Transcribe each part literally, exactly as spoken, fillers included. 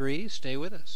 three. Stay with us.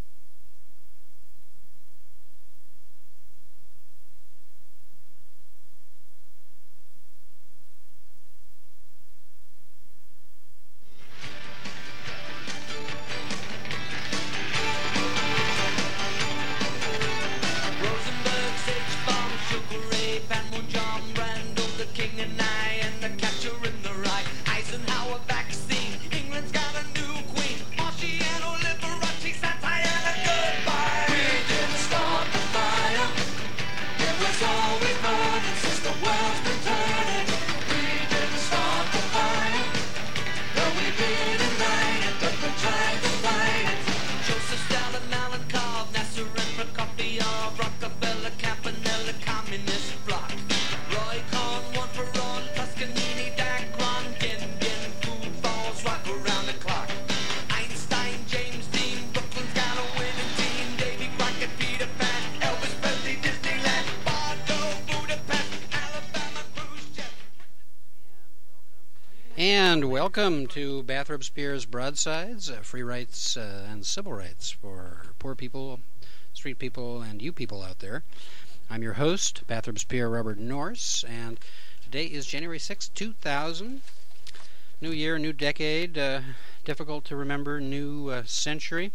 And welcome to Bathrop Spears Broadsides, uh, free rights uh, and civil rights for poor people, street people, and you people out there. I'm your host, Bathrop Spear Robert Norse, and today is January sixth, two thousand. New year, new decade, uh, difficult to remember, new uh, century.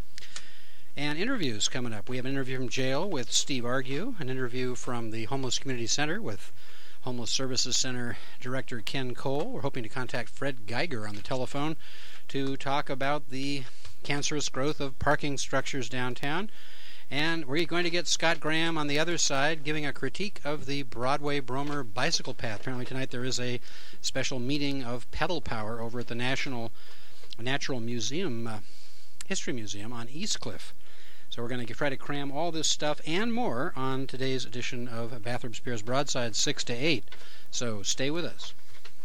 And interviews coming up. We have an interview from jail with Steve Argue, an interview from the Homeless Community Center with Homeless Services Center Director Ken Cole. We're hoping to contact Fred Geiger on the telephone to talk about the cancerous growth of parking structures downtown. And we're going to get Scott Graham on the other side giving a critique of the Broadway-Bromer bicycle path. Apparently tonight there is a special meeting of pedal power over at the National Natural Museum, uh, History Museum on East Cliff. So we're going to try to cram all this stuff and more on today's edition of Bathrop Spears Broadside six to eight. So stay with us.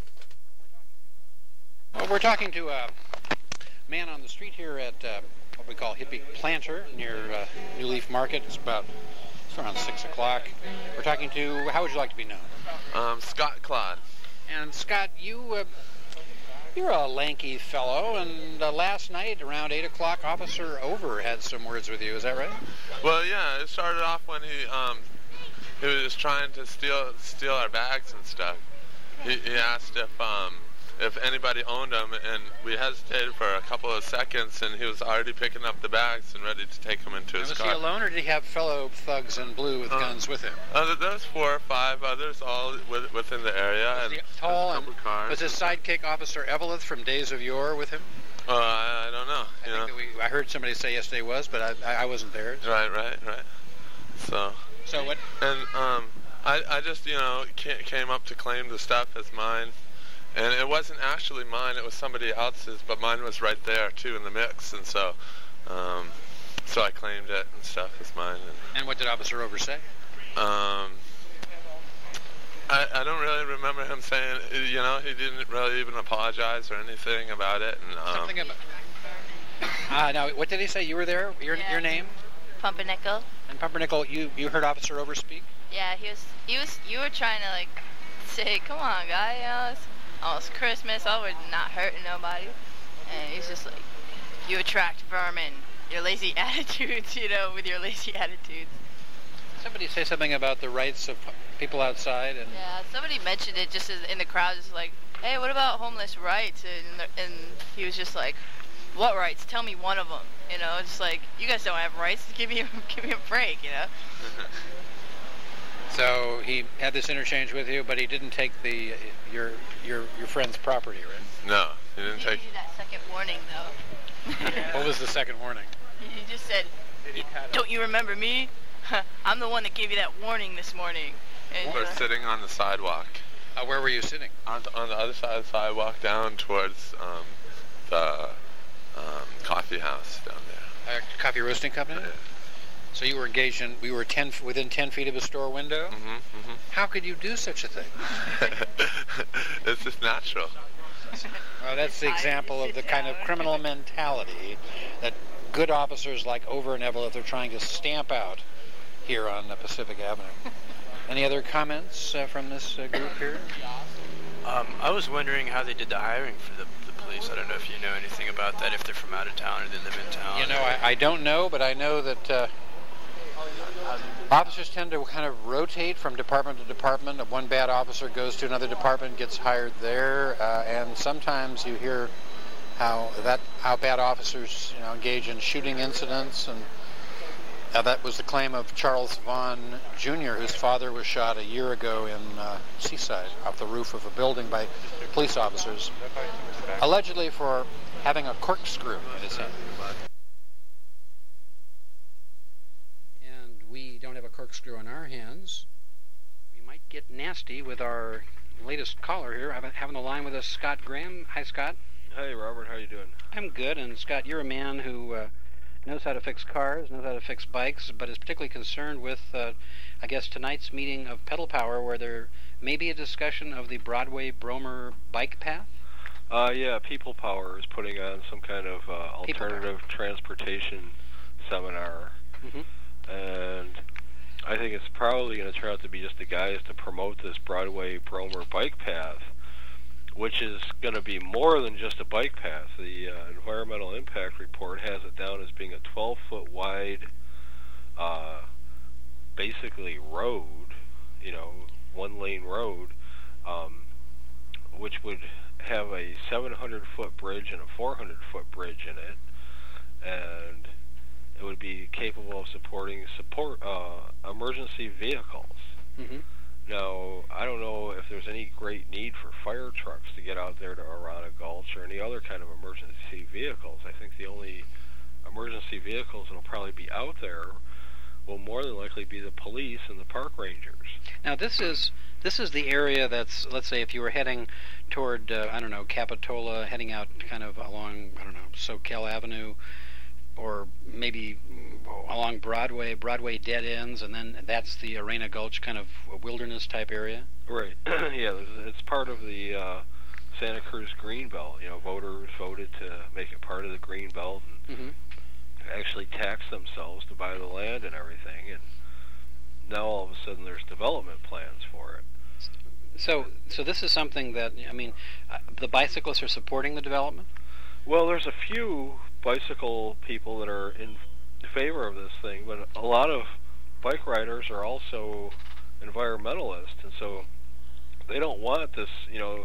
Well, we're talking to a man on the street here at uh, what we call Hippie Planter near uh, New Leaf Market. It's about it's around six o'clock. We're talking to, how would you like to be known? Um, Scott Claude. And Scott, you... Uh, You're a lanky fellow, and uh, last night around eight o'clock, Officer Over had some words with you. Is that right? Well, yeah, it started off when he um, he was trying to steal steal our bags and stuff. He, he asked if um, if anybody owned them, and we hesitated for a couple of seconds, and he was already picking up the bags and ready to take them into his was car. Was he alone, or did he have fellow thugs in blue with um, guns with him? Uh, there was four or five others all with, within the area. Was and he tall, and cars. Was his sidekick Officer Eveleth from Days of Yore with him? Uh, I, I don't know. I, you think know? that we, I heard somebody say yesterday was, but I, I, I wasn't there. So. Right, right, right. So. So what? And um, I, I just, you know, came up to claim the stuff as mine. And it wasn't actually mine, it was somebody else's, but mine was right there, too, in the mix. And so um, so I claimed it and stuff as mine. And, and what did Officer Over say? Um, I, I don't really remember him saying, you know, he didn't really even apologize or anything about it. And, um, Something about... Uh, now, what did he say? You were there? Your yeah. your name? Pumpernickel. And Pumpernickel, you, you heard Officer Over speak? Yeah, he was, he was, you were trying to, like, say, come on, guy, you know, it's almost Christmas, I would not hurting nobody. And he's just like, you attract vermin, your lazy attitudes, you know, with your lazy attitudes. Somebody say something about the rights of people outside. And yeah, somebody mentioned it just as in the crowd, just like, hey, what about homeless rights? And, and he was just like, what rights? Tell me one of them. You know, it's like, you guys don't have rights. Give me, give me a break, you know. So he had this interchange with you, but he didn't take the your your your friend's property, right? No, he didn't he take. He gave you that second warning, though. What was the second warning? He just said, "Don't you remember me? I'm the one that gave you that warning this morning." And, We're uh, sitting on the sidewalk. Uh, where were you sitting? On the, on the other side of the sidewalk, down towards um, the um, coffee house down there. A coffee roasting company. Yeah. So you were engaged in, we were ten, within ten feet of a store window? Mm-hmm, mm-hmm. How could you do such a thing? It's just natural. Well, that's the example of the kind of criminal mentality that good officers like Over and Eveleth are trying to stamp out here on uh, Pacific Avenue. Any other comments uh, from this uh, group here? Um, I was wondering how they did the hiring for the, the police. I don't know if you know anything about that, if they're from out of town or they live in town. You know, I, I don't know, but I know that uh, officers tend to kind of rotate from department to department. One bad officer goes to another department, gets hired there, uh, and sometimes you hear how that how bad officers, you know, engage in shooting incidents, and uh, that was the claim of Charles Vaughn Junior, whose father was shot a year ago in uh, Seaside off the roof of a building by police officers, allegedly for having a corkscrew in his hand. And we don't have a corkscrew on our hands. We might get nasty with our latest caller here. I have on the line with us Scott Graham. Hi, Scott. Hey, Robert. How you doing? I'm good. And Scott, you're a man who uh, knows how to fix cars, knows how to fix bikes, but is particularly concerned with, uh, I guess, tonight's meeting of Pedal Power, where there may be a discussion of the Broadway-Bromer bike path. Uh, yeah, People Power is putting on some kind of uh, alternative transportation seminar. Mm-hmm. And I think it's probably going to turn out to be just the guys to promote this Broadway-Bromer bike path, which is going to be more than just a bike path. The uh, environmental impact report has it down as being a twelve-foot wide, uh, basically road, you know, one-lane road, um, which would have a seven hundred foot bridge and a four hundred foot bridge in it, and it would be capable of supporting support uh, emergency vehicles. Mm-hmm. Now, I don't know if there's any great need for fire trucks to get out there to Arana Gulch or any other kind of emergency vehicles. I think the only emergency vehicles that will probably be out there will more than likely be the police and the park rangers. Now, this is this is the area that's, let's say, if you were heading toward, uh, I don't know, Capitola, heading out kind of along, I don't know, Soquel Avenue, or maybe along Broadway, Broadway dead ends, and then that's the Arana Gulch kind of wilderness type area? Right. Yeah, it's part of the uh, Santa Cruz Greenbelt. You know, voters voted to make it part of the Greenbelt and mm-hmm. actually tax themselves to buy the land and everything, and now all of a sudden there's development plans for it. So, so this is something that, I mean, uh, the bicyclists are supporting the development? Well, there's a few bicycle people that are in favor of this thing, but a lot of bike riders are also environmentalists, and so they don't want this, you know,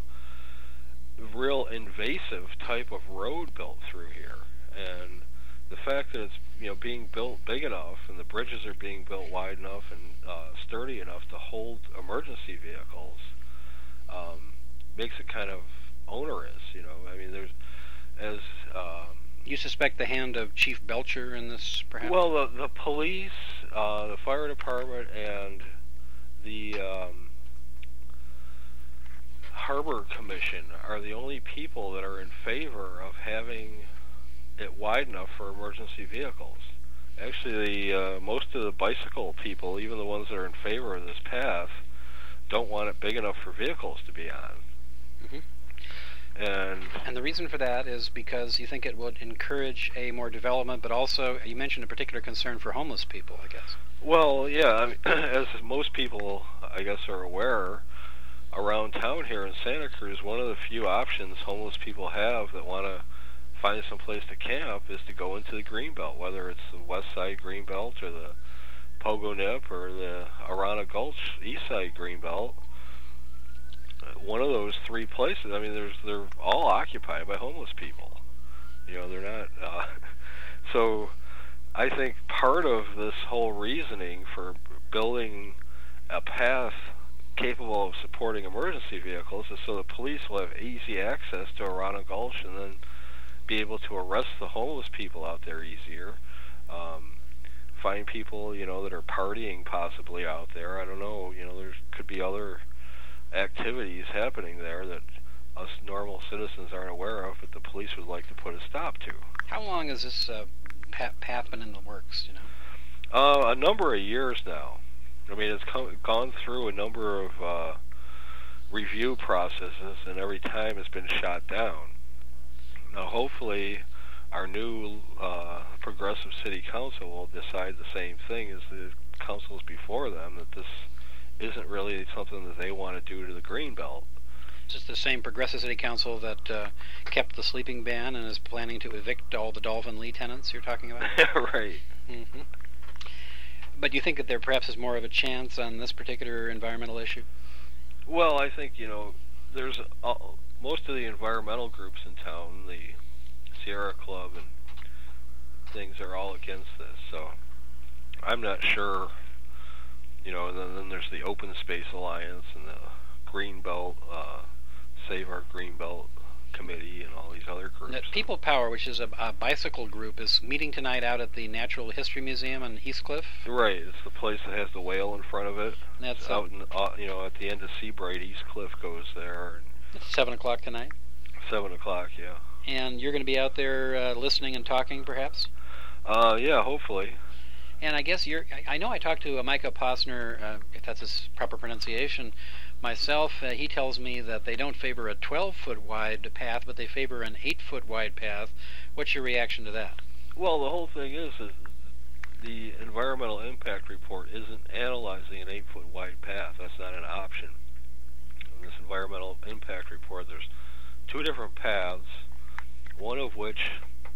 real invasive type of road built through here. And the fact that it's, you know, being built big enough and the bridges are being built wide enough and uh, sturdy enough to hold emergency vehicles um, makes it kind of onerous, you know. I mean, there's as um, you suspect the hand of Chief Belcher in this, perhaps? Well, the, the police, uh, the fire department, and the um, Harbor Commission are the only people that are in favor of having it wide enough for emergency vehicles. Actually, the, uh, most of the bicycle people, even the ones that are in favor of this path, don't want it big enough for vehicles to be on. Mm-hmm. And, and the reason for that is because you think it would encourage a more development, but also you mentioned a particular concern for homeless people, I guess. Well, yeah, I mean, as most people, I guess, are aware, around town here in Santa Cruz, one of the few options homeless people have that want to find some place to camp is to go into the Greenbelt, whether it's the West Side Greenbelt or the Pogo Nip or the Arana Gulch East Side Greenbelt. One of those three places, I mean, there's they're all occupied by homeless people. You know, they're not. Uh, so I think part of this whole reasoning for building a path capable of supporting emergency vehicles is so the police will have easy access to Arana Gulch and then be able to arrest the homeless people out there easier. Um, find people, you know, that are partying possibly out there. I don't know. You know, there could be other activities happening there that us normal citizens aren't aware of, but the police would like to put a stop to. How long has this uh, path been in the works, you know? Uh, a number of years now. I mean, it's come, gone through a number of uh, review processes, and every time it's been shot down. Now, hopefully, our new uh, progressive city council will decide the same thing as the councils before them, that this isn't really something that they want to do to the Greenbelt. Is this the same Progressive City Council that uh, kept the sleeping ban and is planning to evict all the Dolphin Lee tenants you're talking about? Right. Mm-hmm. But do you think that there perhaps is more of a chance on this particular environmental issue? Well, I think, you know, there's uh, most of the environmental groups in town, the Sierra Club and things, are all against this. So I'm not sure, you know, and then, then there's the Open Space Alliance and the Greenbelt, uh, Save Our Greenbelt Committee and all these other groups. Now, People Power, which is a, a bicycle group, is meeting tonight out at the Natural History Museum in Eastcliff. Right, it's the place that has the whale in front of it. That's it's out in, uh, you know, at the end of Seabright, Eastcliff goes there. And It's seven o'clock tonight. Seven o'clock, yeah. And you're going to be out there uh, listening and talking, perhaps? Uh, yeah, hopefully. And I guess you're. I, I know I talked to uh, Micah Posner, uh, if that's his proper pronunciation. Myself, uh, he tells me that they don't favor a twelve-foot wide path, but they favor an eight-foot wide path. What's your reaction to that? Well, the whole thing is, is the environmental impact report isn't analyzing an eight-foot wide path. That's not an option. In this environmental impact report, there's two different paths, one of which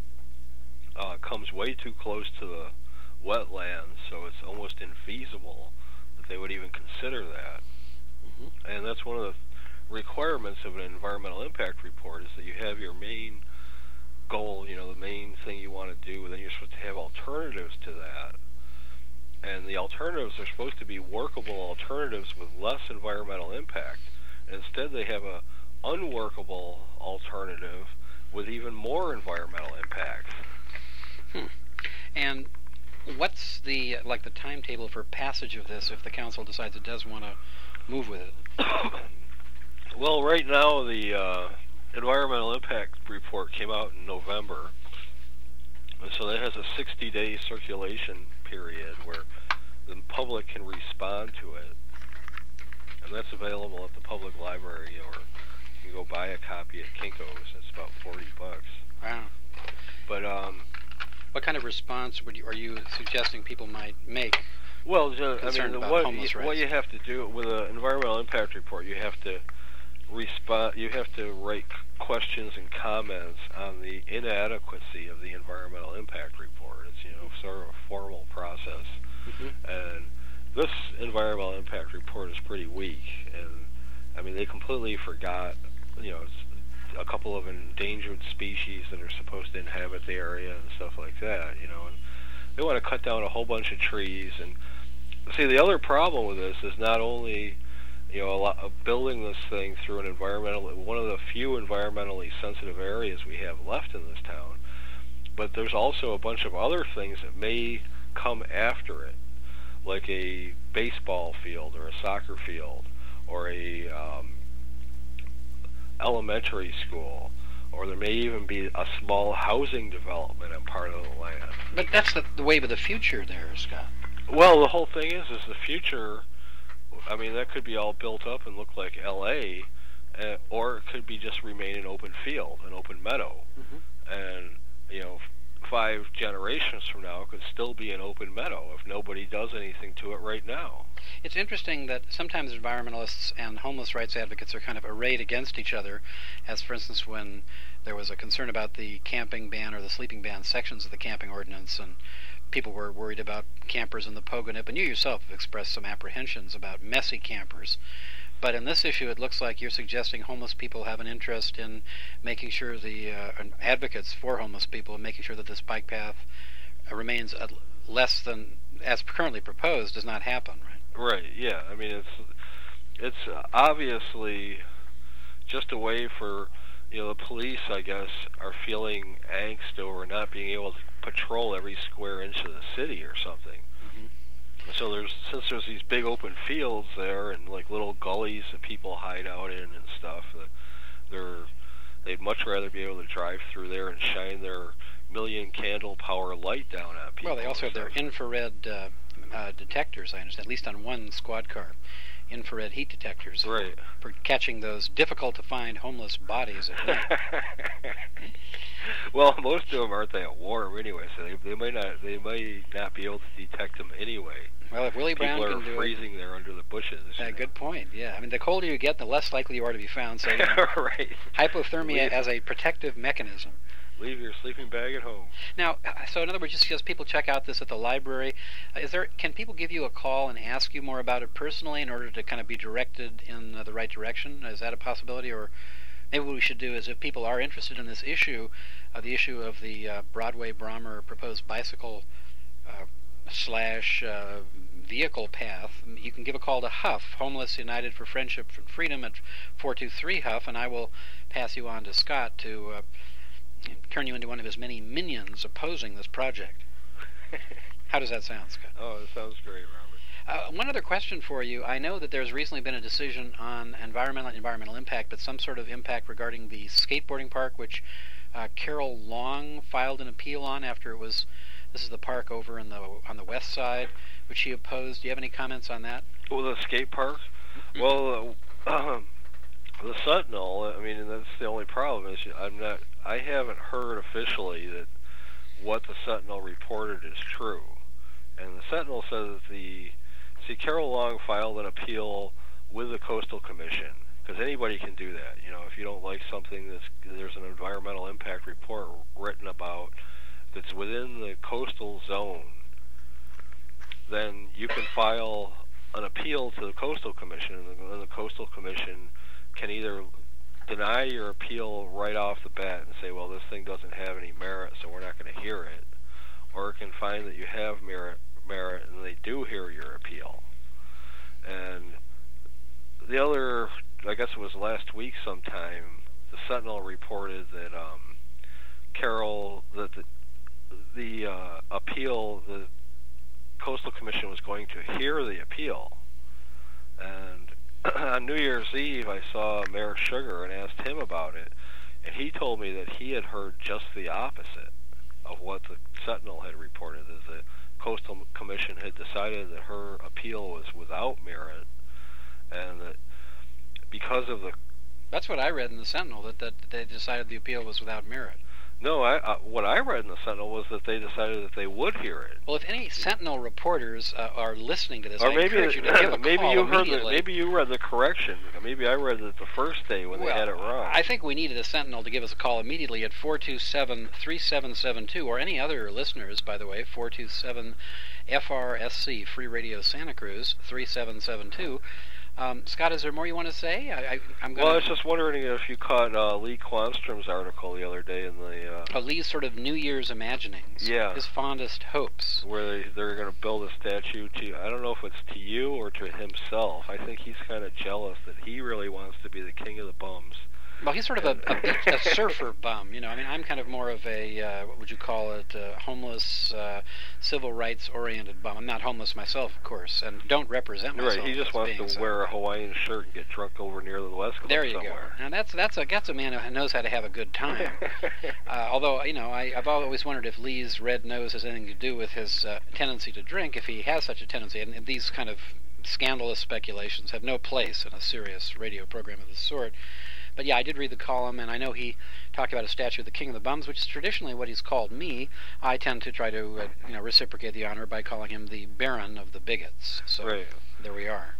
uh, comes way too close to the wetlands, so it's almost infeasible that they would even consider that. Mm-hmm. And that's one of the requirements of an environmental impact report, is that you have your main goal, you know, the main thing you want to do, and then you're supposed to have alternatives to that. And the alternatives are supposed to be workable alternatives with less environmental impact. And instead they have a unworkable alternative with even more environmental impact. Hmm. And what's the like the timetable for passage of this if the council decides it does want to move with it? Well, right now the uh, environmental impact report came out in November, and so that has a sixty-day circulation period where the public can respond to it, and that's available at the public library, or you can go buy a copy at Kinko's. It's about forty bucks. Wow. But um, what kind of response would you, are you suggesting people might make? Well, just, I mean, what you, what you have to do with an environmental impact report, you have to respond. You have to write questions and comments on the inadequacy of the environmental impact report. It's, you know, sort of a formal process. Mm-hmm. And this environmental impact report is pretty weak. And I mean, they completely forgot, you know, a couple of endangered species that are supposed to inhabit the area and stuff like that. You know, and they want to cut down a whole bunch of trees. And see, the other problem with this is not only, you know, a lot of building this thing through an environmental, one of the few environmentally sensitive areas we have left in this town, but there's also a bunch of other things that may come after it, like a baseball field or a soccer field or a um, elementary school, or there may even be a small housing development on part of the land. But that's the, the wave of the future there, Scott. Well, the whole thing is, is the future, I mean, that could be all built up and look like L A, uh, or it could be just remain an open field, an open meadow. Mm-hmm. And, you know, five generations from now, it could still be an open meadow if nobody does anything to it right now. It's interesting that sometimes environmentalists and homeless rights advocates are kind of arrayed against each other, as for instance when there was a concern about the camping ban or the sleeping ban sections of the camping ordinance, and people were worried about campers in the Pogonip, and you yourself have expressed some apprehensions about messy campers. But in this issue, it looks like you're suggesting homeless people have an interest in making sure the uh, advocates for homeless people and making sure that this bike path uh, remains uh, less than, as currently proposed, does not happen, right? Right, yeah. I mean, it's it's obviously just a way for, you know, the police, I guess, are feeling angst over not being able to patrol every square inch of the city or something. Mm-hmm. So there's, since there's these big open fields there and like little gullies that people hide out in and stuff, that they're they'd much rather be able to drive through there and shine their million candle power light down on people. Well, they also have their infrared uh, uh, detectors, I understand, at least on one squad car, infrared heat detectors, right, for catching those difficult to find homeless bodies at night. Well, most of them aren't that warm anyway, so they, they might not they might not be able to detect them anyway. Well, if Willie Brown People can are do freezing it, there under the bushes. uh, you know. good point. Yeah, I mean, the colder you get, the less likely you are to be found. So, you know, Right. hypothermia Leave, as a protective mechanism. leave your sleeping bag at home. Now, uh, so in other words, just because people check out this at the library, uh, is there? Can people give you a call and ask you more about it personally in order to kind of be directed in uh, the right direction? Is that a possibility, or maybe what we should do is, if people are interested in this issue, uh, the issue of the uh, Broadway Brommer proposed bicycle uh, slash uh, vehicle path, you can give a call to Huff, Homeless United for Friendship and Freedom, at four two three Huff, and I will pass you on to Scott to uh, turn you into one of his many minions opposing this project. How does that sound, Scott? Oh, that sounds great, Robert. Uh, one other question for you. I know that there's recently been a decision on environmental environmental impact, but some sort of impact regarding the skateboarding park, which uh, Carol Long filed an appeal on after it was. This is the park over in the on the west side, which she opposed. Do you have any comments on that? Well, the skate park. Well, uh, um, the Sentinel. I mean, that's the only problem is I'm not. I haven't heard officially that what the Sentinel reported is true, and the Sentinel says that the see Carol Long filed an appeal with the Coastal Commission, because anybody can do that. You know, if you don't like something that's there's an environmental impact report written about that's within the coastal zone, then you can file an appeal to the Coastal Commission, and the, and the Coastal Commission can either deny your appeal right off the bat and say, well, this thing doesn't have any merit, so we're not going to hear it, or it can find that you have merit, merit, and they do hear your appeal. And the other, I guess it was last week sometime, the Sentinel reported that um, Carol, that the, the uh, appeal, the Coastal Commission was going to hear the appeal. And on New Year's Eve, I saw Mayor Sugar and asked him about it, and he told me that he had heard just the opposite of what the Sentinel had reported, is that Coastal Commission had decided that her appeal was without merit, and that because of the... That's what I read in the Sentinel, that, that they decided the appeal was without merit. No, I, uh, what I read in the Sentinel was that they decided that they would hear it. Well, if any Sentinel reporters uh, are listening to this, or I maybe encourage you to give a maybe call you heard the, immediately. maybe you read the correction. Maybe I read it the first day when well, they had it wrong. I think we needed a Sentinel to give us a call immediately at four two seven, three seven seven two, or any other listeners, by the way, four two seven F R S C, Free Radio Santa Cruz, three seven seven two. Um, Scott, is there more you want to say? I, I, I'm gonna... Well, I was just wondering if you caught uh, Lee Quanstrom's article the other day in the... Uh, oh, Lee's sort of New Year's imaginings. Yeah. His fondest hopes. Where they, they're going to build a statue to... I don't know if it's to you or to himself. I think he's kind of jealous that he really wants to be the king of the bums. Well, he's sort of a, a, beach, a surfer bum, you know. I mean, I'm kind of more of a, uh, what would you call it, uh, homeless, uh, civil rights-oriented bum. I'm not homeless myself, of course, and don't represent myself. Right, he just wants to so. wear a Hawaiian shirt and get drunk over near the West Club There you somewhere. go. Now, that's that's a, that's a man who knows how to have a good time. uh, although, you know, I, I've always wondered if Lee's red nose has anything to do with his uh, tendency to drink, if he has such a tendency, and, and these kind of scandalous speculations have no place in a serious radio program of this sort. But yeah, I did read the column, and I know he talked about a statue of the King of the Bums, which is traditionally what he's called me. I tend to try to, uh, you know, reciprocate the honor by calling him the Baron of the Bigots. So right. There we are.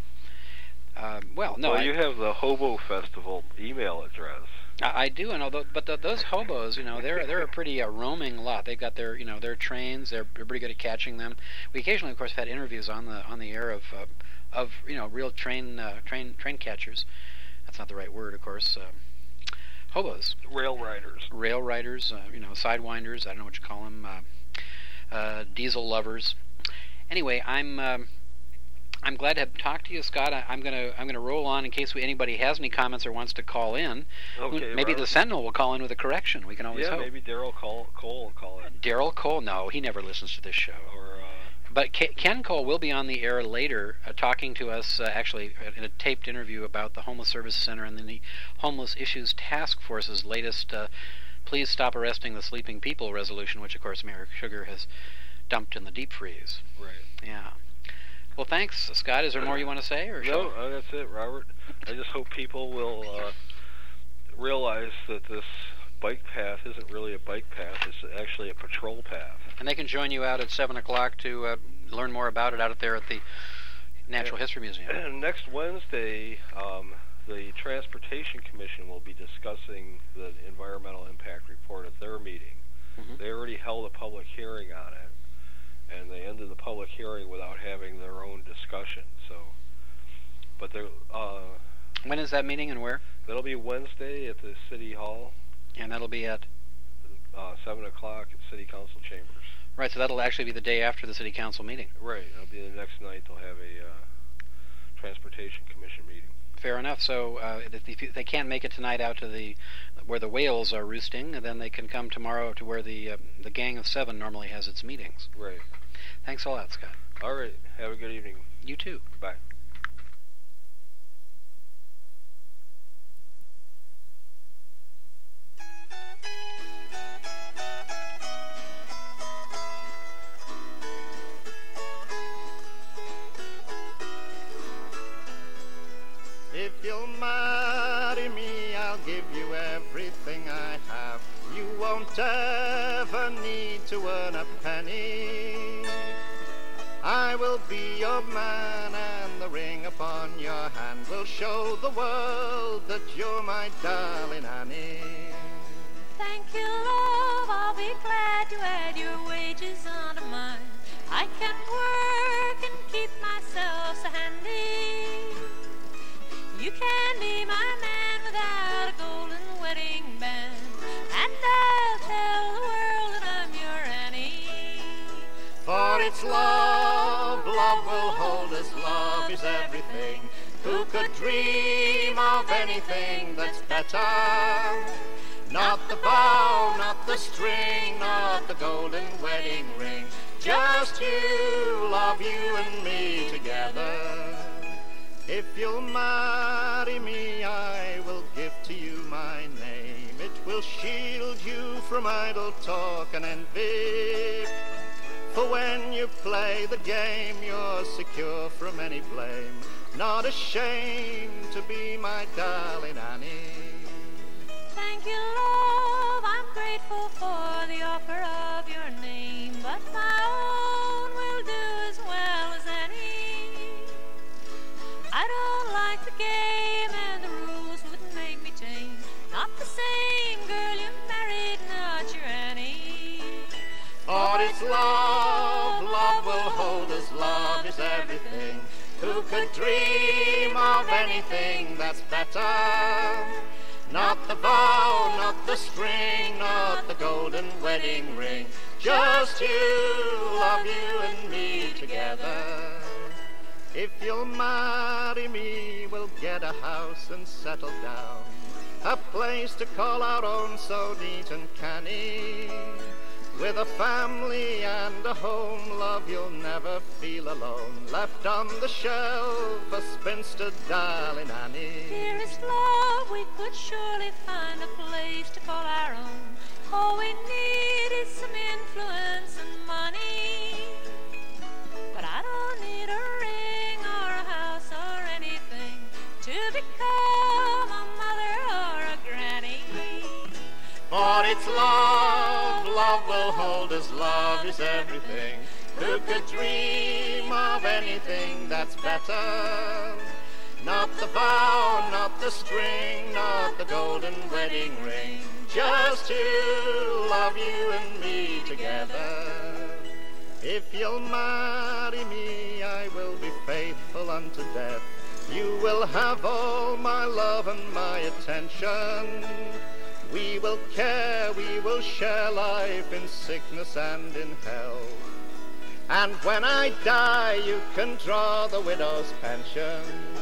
Uh, well, no, well, I, you have the Hobo Festival email address. I, I do, and although, but the, those hobos, you know, they're they're a pretty uh, roaming lot. They've got their, you know, their trains. They're, they're pretty good at catching them. We occasionally, of course, have had interviews on the on the air of uh, of you know real train uh, train train catchers. That's not the right word, of course. Uh, hobos, rail riders, rail riders, uh, you know, sidewinders. I don't know what you call them. Uh, uh, diesel lovers. Anyway, I'm um, I'm glad to have talked to you, Scott. I, I'm gonna I'm gonna roll on in case we, anybody has any comments or wants to call in. Okay, maybe Robert. The Sentinel will call in with a correction. We can always yeah, hope. maybe Daryl Cole, Cole will call in. Daryl Cole? No, he never listens to this show. Or uh, But Ken Cole will be on the air later, uh, talking to us, uh, actually, in a taped interview about the Homeless Services Center and then the Homeless Issues Task Force's latest uh, Please Stop Arresting the Sleeping People resolution, which, of course, Mayor Sugar has dumped in the deep freeze. Right. Yeah. Well, thanks, Scott. Is there more you want to say? Or no, uh, that's it, Robert. I just hope people will uh, realize that this bike path isn't really a bike path. It's actually a patrol path. And they can join you out at seven o'clock to uh, learn more about it out there at the Natural and, History Museum. And next Wednesday, um, the Transportation Commission will be discussing the environmental impact report at their meeting. Mm-hmm. They already held a public hearing on it, and they ended the public hearing without having their own discussion. So, but they're uh, when is that meeting and where? That'll be Wednesday at the City Hall. And that'll be at uh, seven o'clock at City Council chambers. Right, so that'll actually be the day after the City Council meeting. Right, it'll be the next night. They'll have a uh, Transportation Commission meeting. Fair enough. So uh, if they can't make it tonight out to the where the whales are roosting, then they can come tomorrow to where the uh, the Gang of Seven normally has its meetings. Right. Thanks a lot, Scott. All right. Have a good evening. You too. Bye. If you'll marry me, I'll give you everything I have. You won't ever need to earn a penny. I will be your man, and the ring upon your hand will show the world that you're my darling Annie. Thank you, love, I'll be glad to add your wages onto mine. I can work and keep myself so handy. You can be my man without a golden wedding band, and I'll tell the world that I'm your Annie. For it's love, love will hold us, love is everything. Who could dream of anything that's better? Not the bow, not the string, not the golden wedding ring. Just you, love, you and me together. If you'll marry me, I will give to you my name. It will shield you from idle talk and envy. For when you play the game, you're secure from any blame. Not ashamed to be my darling Annie. Thank you, love, I'm grateful for the offer of your name, but my own will do as well as any. I don't like the game and the rules wouldn't make me change. Not the same girl you married, not your Annie. For it's love, love will hold us, love is everything. Who could dream of anything that's better? Not the bow, not the string, not the golden wedding ring. Just you, love, you and me together. If you'll marry me, we'll get a house and settle down. A place to call our own so neat and canny. With a family and a home, love, you'll never feel alone. Left on the shelf, a spinster darling Annie. Dearest love, we could surely find a place to call our own. All we need is some influence and money. But I don't need a ring or a house or anything to become a mother or a granny. For it's love, love will hold us, love is everything. Who could dream of anything that's better? Not the bow, not the string, not the golden wedding ring. Just you, love, you and me together. If you'll marry me, I will be faithful unto death. You will have all my love and my attention. We will care, we will share life in sickness and in health. And when I die, you can draw the widow's pension.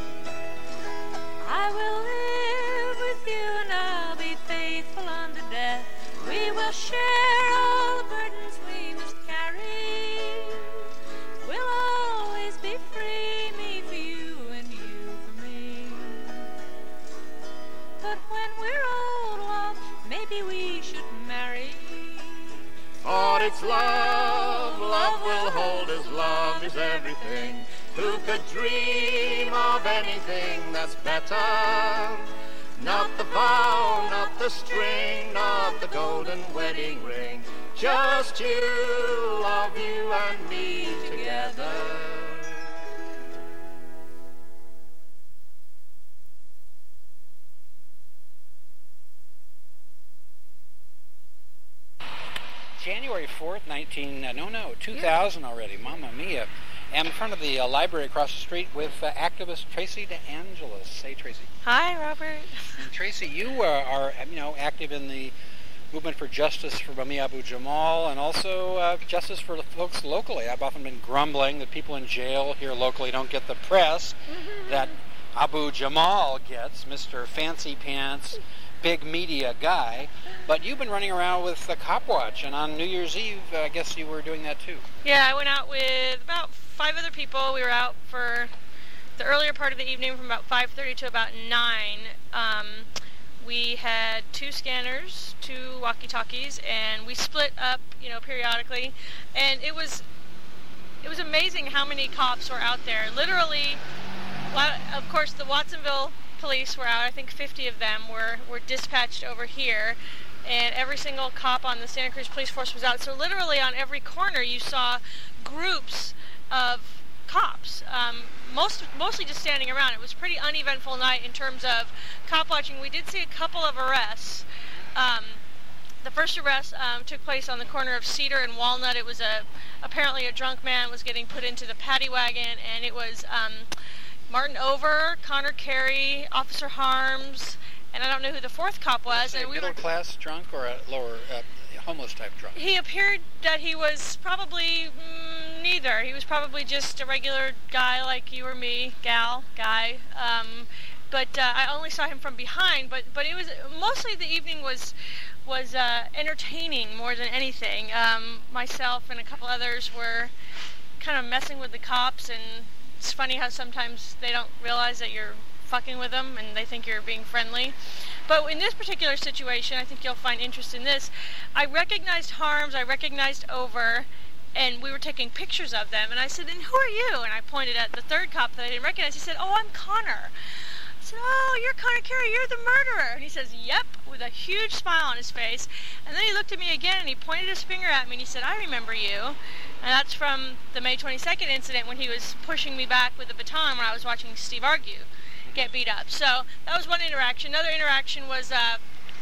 I will live with you and I'll be faithful unto death. We will share all the burdens we must carry. We'll always be free, me for you and you for me. But when we're old, love, maybe we should marry. For it's love, love will hold us, love is everything. Who could dream of anything that's better? Not the vow, not the string, not the golden wedding ring. Just you, love you and me together. January fourth, nineteen, uh, no, no, two thousand already, Mamma Mia. I'm in front of the uh, library across the street with uh, activist Tracy DeAngelis. Hey, Tracy. Hi, Robert. And Tracy, you uh, are, you know, active in the movement for justice for Mumia Abu-Jamal and also uh, justice for the folks locally. I've often been grumbling that people in jail here locally don't get the press mm-hmm. that Abu-Jamal gets, Mister Fancy Pants, big media guy. But you've been running around with the Cop Watch, and on New Year's Eve, uh, I guess you were doing that too. Yeah, I went out with about five other people. We were out for the earlier part of the evening from about five thirty to about nine. Um, we had two scanners, two walkie-talkies, and we split up, you know, periodically. And it was it was amazing how many cops were out there. Literally, of course, the Watsonville police were out. I think fifty of them were, were dispatched over here. And every single cop on the Santa Cruz police force was out. So literally on every corner you saw groups of cops, um, most mostly just standing around. It was a pretty uneventful night in terms of cop watching. We did see a couple of arrests. Um, the first arrest um, took place on the corner of Cedar and Walnut. It was a apparently a drunk man was getting put into the paddy wagon, and it was um, Martin Over, Connor Carey, Officer Harms, and I don't know who the fourth cop was. Was he and a we middle were, class drunk or a lower uh, homeless type drunk? He appeared that he was probably mm, neither. He was probably just a regular guy like you or me, gal, guy. Um, but uh, I only saw him from behind. But but it was mostly the evening was was uh, entertaining more than anything. Um, myself and a couple others were kind of messing with the cops, and it's funny how sometimes they don't realize that you're fucking with them and they think you're being friendly. But in this particular situation, I think you'll find interest in this. I recognized Harms, I recognized Over, and we were taking pictures of them, and I said, and who are you? And I pointed at the third cop that I didn't recognize. He said, oh, I'm Connor. I said, oh, you're Connor Carey, you're the murderer. And he says, yep, with a huge smile on his face. And then he looked at me again and he pointed his finger at me and he said, I remember you. And that's from the May twenty-second incident when he was pushing me back with a baton when I was watching Steve Argue get beat up. So that was one interaction. Another interaction was, uh,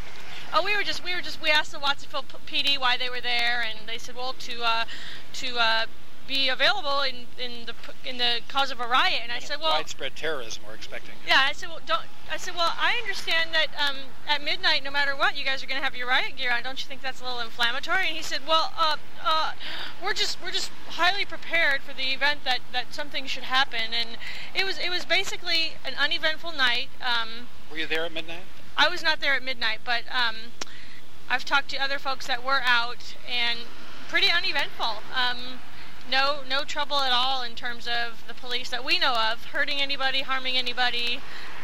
oh, we were just, we were just, we asked the Watsonville P D why they were there, and they said, well, to, uh, to, uh, be available in, in the in the cause of a riot. And I said, well, widespread terrorism we're expecting. Yeah, I said, well, don't. I said, well, I understand that um, at midnight, no matter what, you guys are going to have your riot gear on. Don't you think that's a little inflammatory? And he said, well, uh, uh, we're just we're just highly prepared for the event that, that something should happen. And it was it was basically an uneventful night. Um, were you there at midnight? I was not there at midnight, but um, I've talked to other folks that were out, and pretty uneventful. Um, No, no trouble at all in terms of the police that we know of, hurting anybody, harming anybody.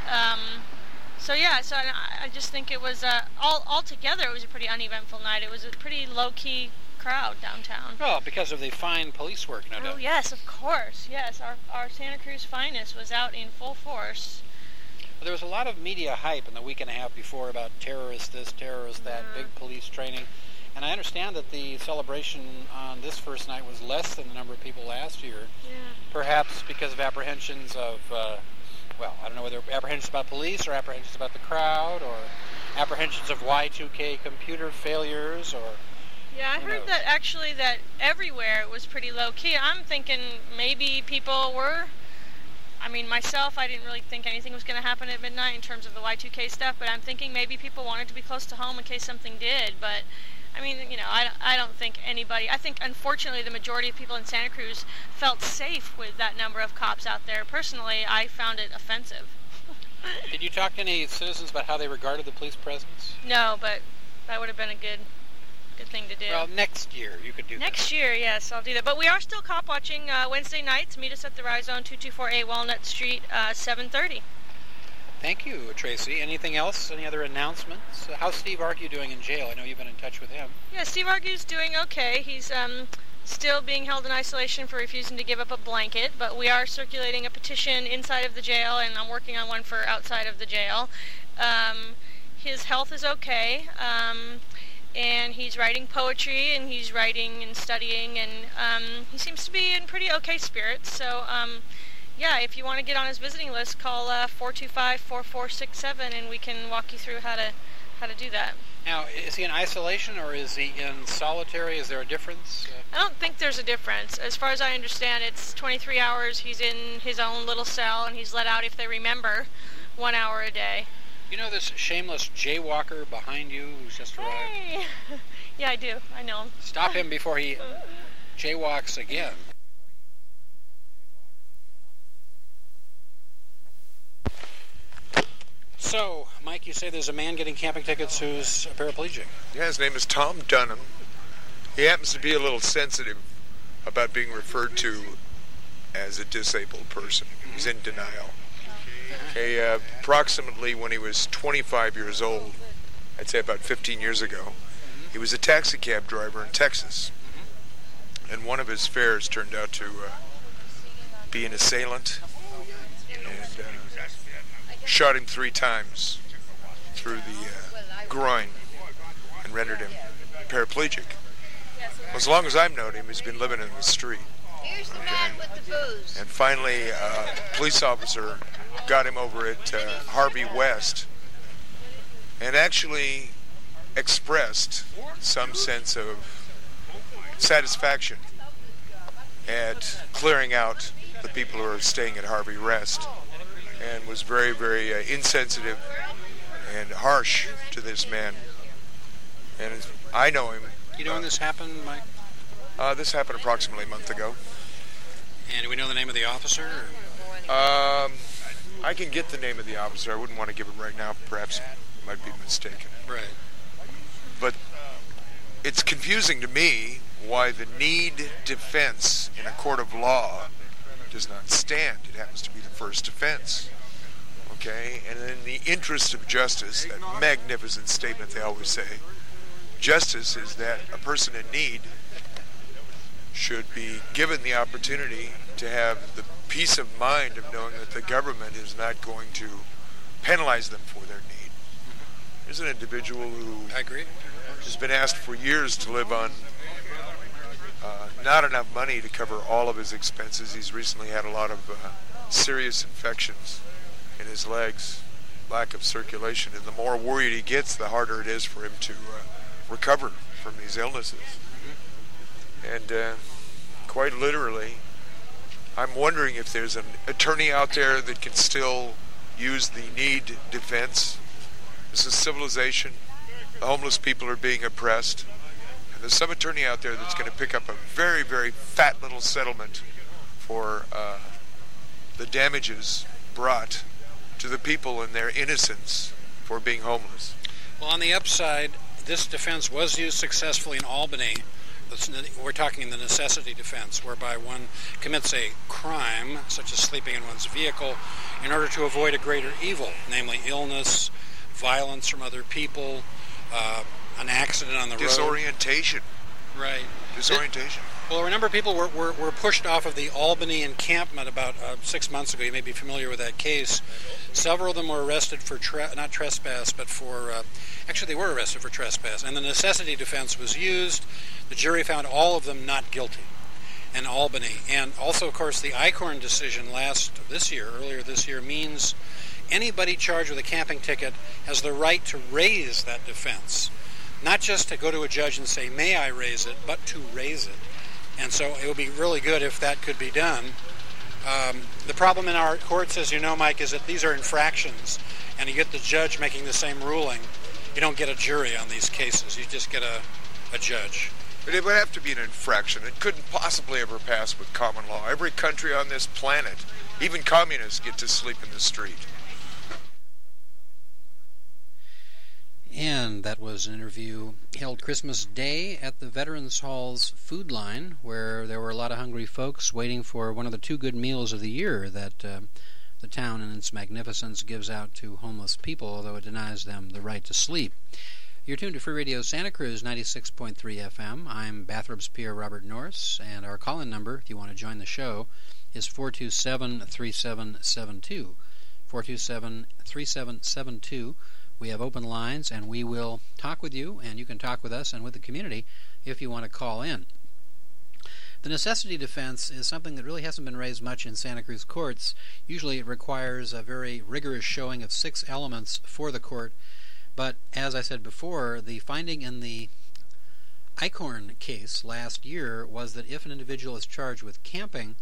Um, so yeah, so I, I just think it was, uh, all altogether, it was a pretty uneventful night. It was a pretty low-key crowd downtown. Well, because of the fine police work, no doubt. Oh yes, of course, yes. Our, our Santa Cruz finest was out in full force. Well, there was a lot of media hype in the week and a half before about terrorist this, terrorist that, Mm. big police training. And I understand that the celebration on this first night was less than the number of people last year. Yeah. Perhaps because of apprehensions of, uh, well, I don't know whether apprehensions about police or apprehensions about the crowd or apprehensions of Y two K computer failures or... Yeah, I who heard knows? that actually that everywhere it was pretty low-key. I'm thinking maybe people were... I mean, myself, I didn't really think anything was going to happen at midnight in terms of the Y two K stuff, but I'm thinking maybe people wanted to be close to home in case something did, but... I mean, you know, I, I don't think anybody, I think unfortunately the majority of people in Santa Cruz felt safe with that number of cops out there. Personally, I found it offensive. Did you talk to any citizens about how they regarded the police presence? No, but that would have been a good good thing to do. Well, next year you could do that. Next year, yes, I'll do that. But we are still cop watching uh, Wednesday nights. Meet us at the Rhizone, two two four A Walnut Street, uh, seven thirty. Thank you, Tracy. Anything else? Any other announcements? Uh, how's Steve Argue doing in jail? I know you've been in touch with him. Yeah, Steve Argue's doing okay. He's um, still being held in isolation for refusing to give up a blanket, but we are circulating a petition inside of the jail, and I'm working on one for outside of the jail. Um, his health is okay, um, and he's writing poetry, and he's writing and studying, and um, he seems to be in pretty okay spirits. So, um, yeah, if you want to get on his visiting list, call uh, four two five, four four six seven, and we can walk you through how to how to do that. Now, is he in isolation or is he in solitary? Is there a difference? Uh, I don't think there's a difference. As far as I understand, it's twenty-three hours. He's in his own little cell, and he's let out, if they remember, one hour a day. You know this shameless jaywalker behind you who's just arrived? Hey! Yeah, I do. I know him. Stop him before he jaywalks again. So, Mike, you say there's a man getting camping tickets who's a paraplegic. Yeah, his name is Tom Dunham. He happens to be a little sensitive about being referred to as a disabled person. He's in denial. Okay, uh, approximately when he was twenty-five years old, I'd say about fifteen years ago, he was a taxi cab driver in Texas. And one of his fares turned out to uh, be an assailant. And uh, shot him three times through the uh, groin and rendered him paraplegic. As long as I've known him, he's been living in the street. Here's the man with the booze. And finally, uh, a police officer got him over at uh, Harvey West and actually expressed some sense of satisfaction at clearing out the people who are staying at Harvey West, and was very, very uh, insensitive and harsh to this man. And I know him. You know when this happened, Mike? Uh, this happened approximately a month ago. And do we know the name of the officer? Um, I can get the name of the officer. I wouldn't want to give it right now. Perhaps I might be mistaken. Right. But it's confusing to me why the need defense in a court of law does not stand. It happens to be the first defense. Okay? And in the interest of justice, that magnificent statement they always say, justice is that a person in need should be given the opportunity to have the peace of mind of knowing that the government is not going to penalize them for their need. There's an individual who I agree. has been asked for years to live on uh, not enough money to cover all of his expenses. He's recently had a lot of uh, serious infections in his legs, lack of circulation, and the more worried he gets, the harder it is for him to uh, recover from these illnesses. And uh, quite literally, I'm wondering if there's an attorney out there that can still use the need defense. This is civilization. The homeless people are being oppressed. And there's some attorney out there that's going to pick up a very, very fat little settlement for uh, the damages brought to the people in their innocence for being homeless. Well, on the upside, this defense was used successfully in Albany. We're talking the necessity defense, whereby one commits a crime, such as sleeping in one's vehicle, in order to avoid a greater evil, namely illness, violence from other people, uh, an accident on the road. Disorientation. Right. Disorientation. Well, a number of people were, were, were pushed off of the Albany encampment about uh, six months ago. You may be familiar with that case. Several of them were arrested for, tre- not trespass, but for, uh, actually they were arrested for trespass. And the necessity defense was used. The jury found all of them not guilty in Albany. And also, of course, the Eichhorn decision last, this year, earlier this year, means anybody charged with a camping ticket has the right to raise that defense. Not just to go to a judge and say, may I raise it, but to raise it. And so it would be really good if that could be done. Um, the problem in our courts, as you know, Mike, is that these are infractions, and you get the judge making the same ruling. You don't get a jury on these cases. You just get a, a judge. But it would have to be an infraction. It couldn't possibly ever pass with common law. Every country on this planet, even communists, get to sleep in the street. And that was an interview held Christmas Day at the Veterans Hall's food line, where there were a lot of hungry folks waiting for one of the two good meals of the year that uh, the town in its magnificence gives out to homeless people, although it denies them the right to sleep. You're tuned to Free Radio Santa Cruz ninety-six point three F M. I'm Bathrobes Peer Robert Norris, and our call-in number, if you want to join the show, is four two seven, three seven seven two. four two seven, three seven seven two. We have open lines, and we will talk with you, and you can talk with us and with the community if you want to call in. The necessity defense is something that really hasn't been raised much in Santa Cruz courts. Usually it requires a very rigorous showing of six elements for the court. But as I said before, the finding in the Eichhorn case last year was that if an individual is charged with camping,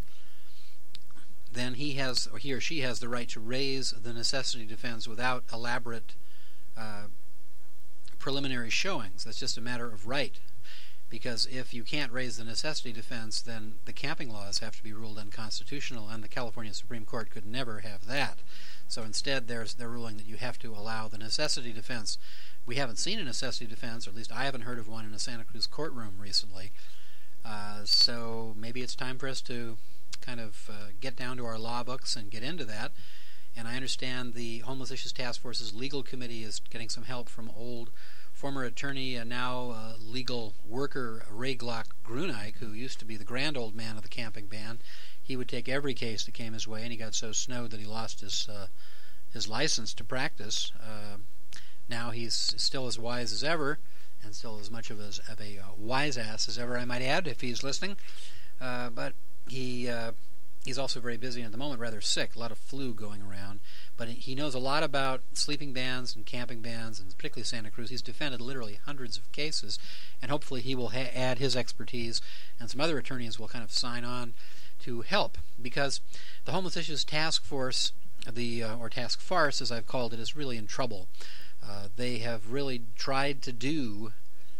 then he has, or he or she has the right to raise the necessity defense without elaborate uh, preliminary showings. That's just a matter of right. Because if you can't raise the necessity defense, then the camping laws have to be ruled unconstitutional, and the California Supreme Court could never have that. So instead, there's they're ruling that you have to allow the necessity defense. We haven't seen a necessity defense, or at least I haven't heard of one in a Santa Cruz courtroom recently. Uh, so maybe it's time for us to kind of uh, get down to our law books and get into that. And I understand the Homeless Issues Task Force's legal committee is getting some help from old former attorney and now uh, legal worker Ray Glock Gruneich, who used to be the grand old man of the camping ban. He would take every case that came his way, and he got so snowed that he lost his uh, his license to practice. Uh, now he's still as wise as ever, and still as much of a, of a uh, wise ass as ever, I might add, if he's listening. Uh, but he uh, he's also very busy, and at the moment rather sick, a lot of flu going around. But he knows a lot about sleeping bans and camping bans, and particularly Santa Cruz. He's defended literally hundreds of cases, and hopefully he will ha- add his expertise, and some other attorneys will kind of sign on to help. Because the Homeless Issues Task Force, the uh, or Task Farce, as I've called it, is really in trouble. Uh, they have really tried to do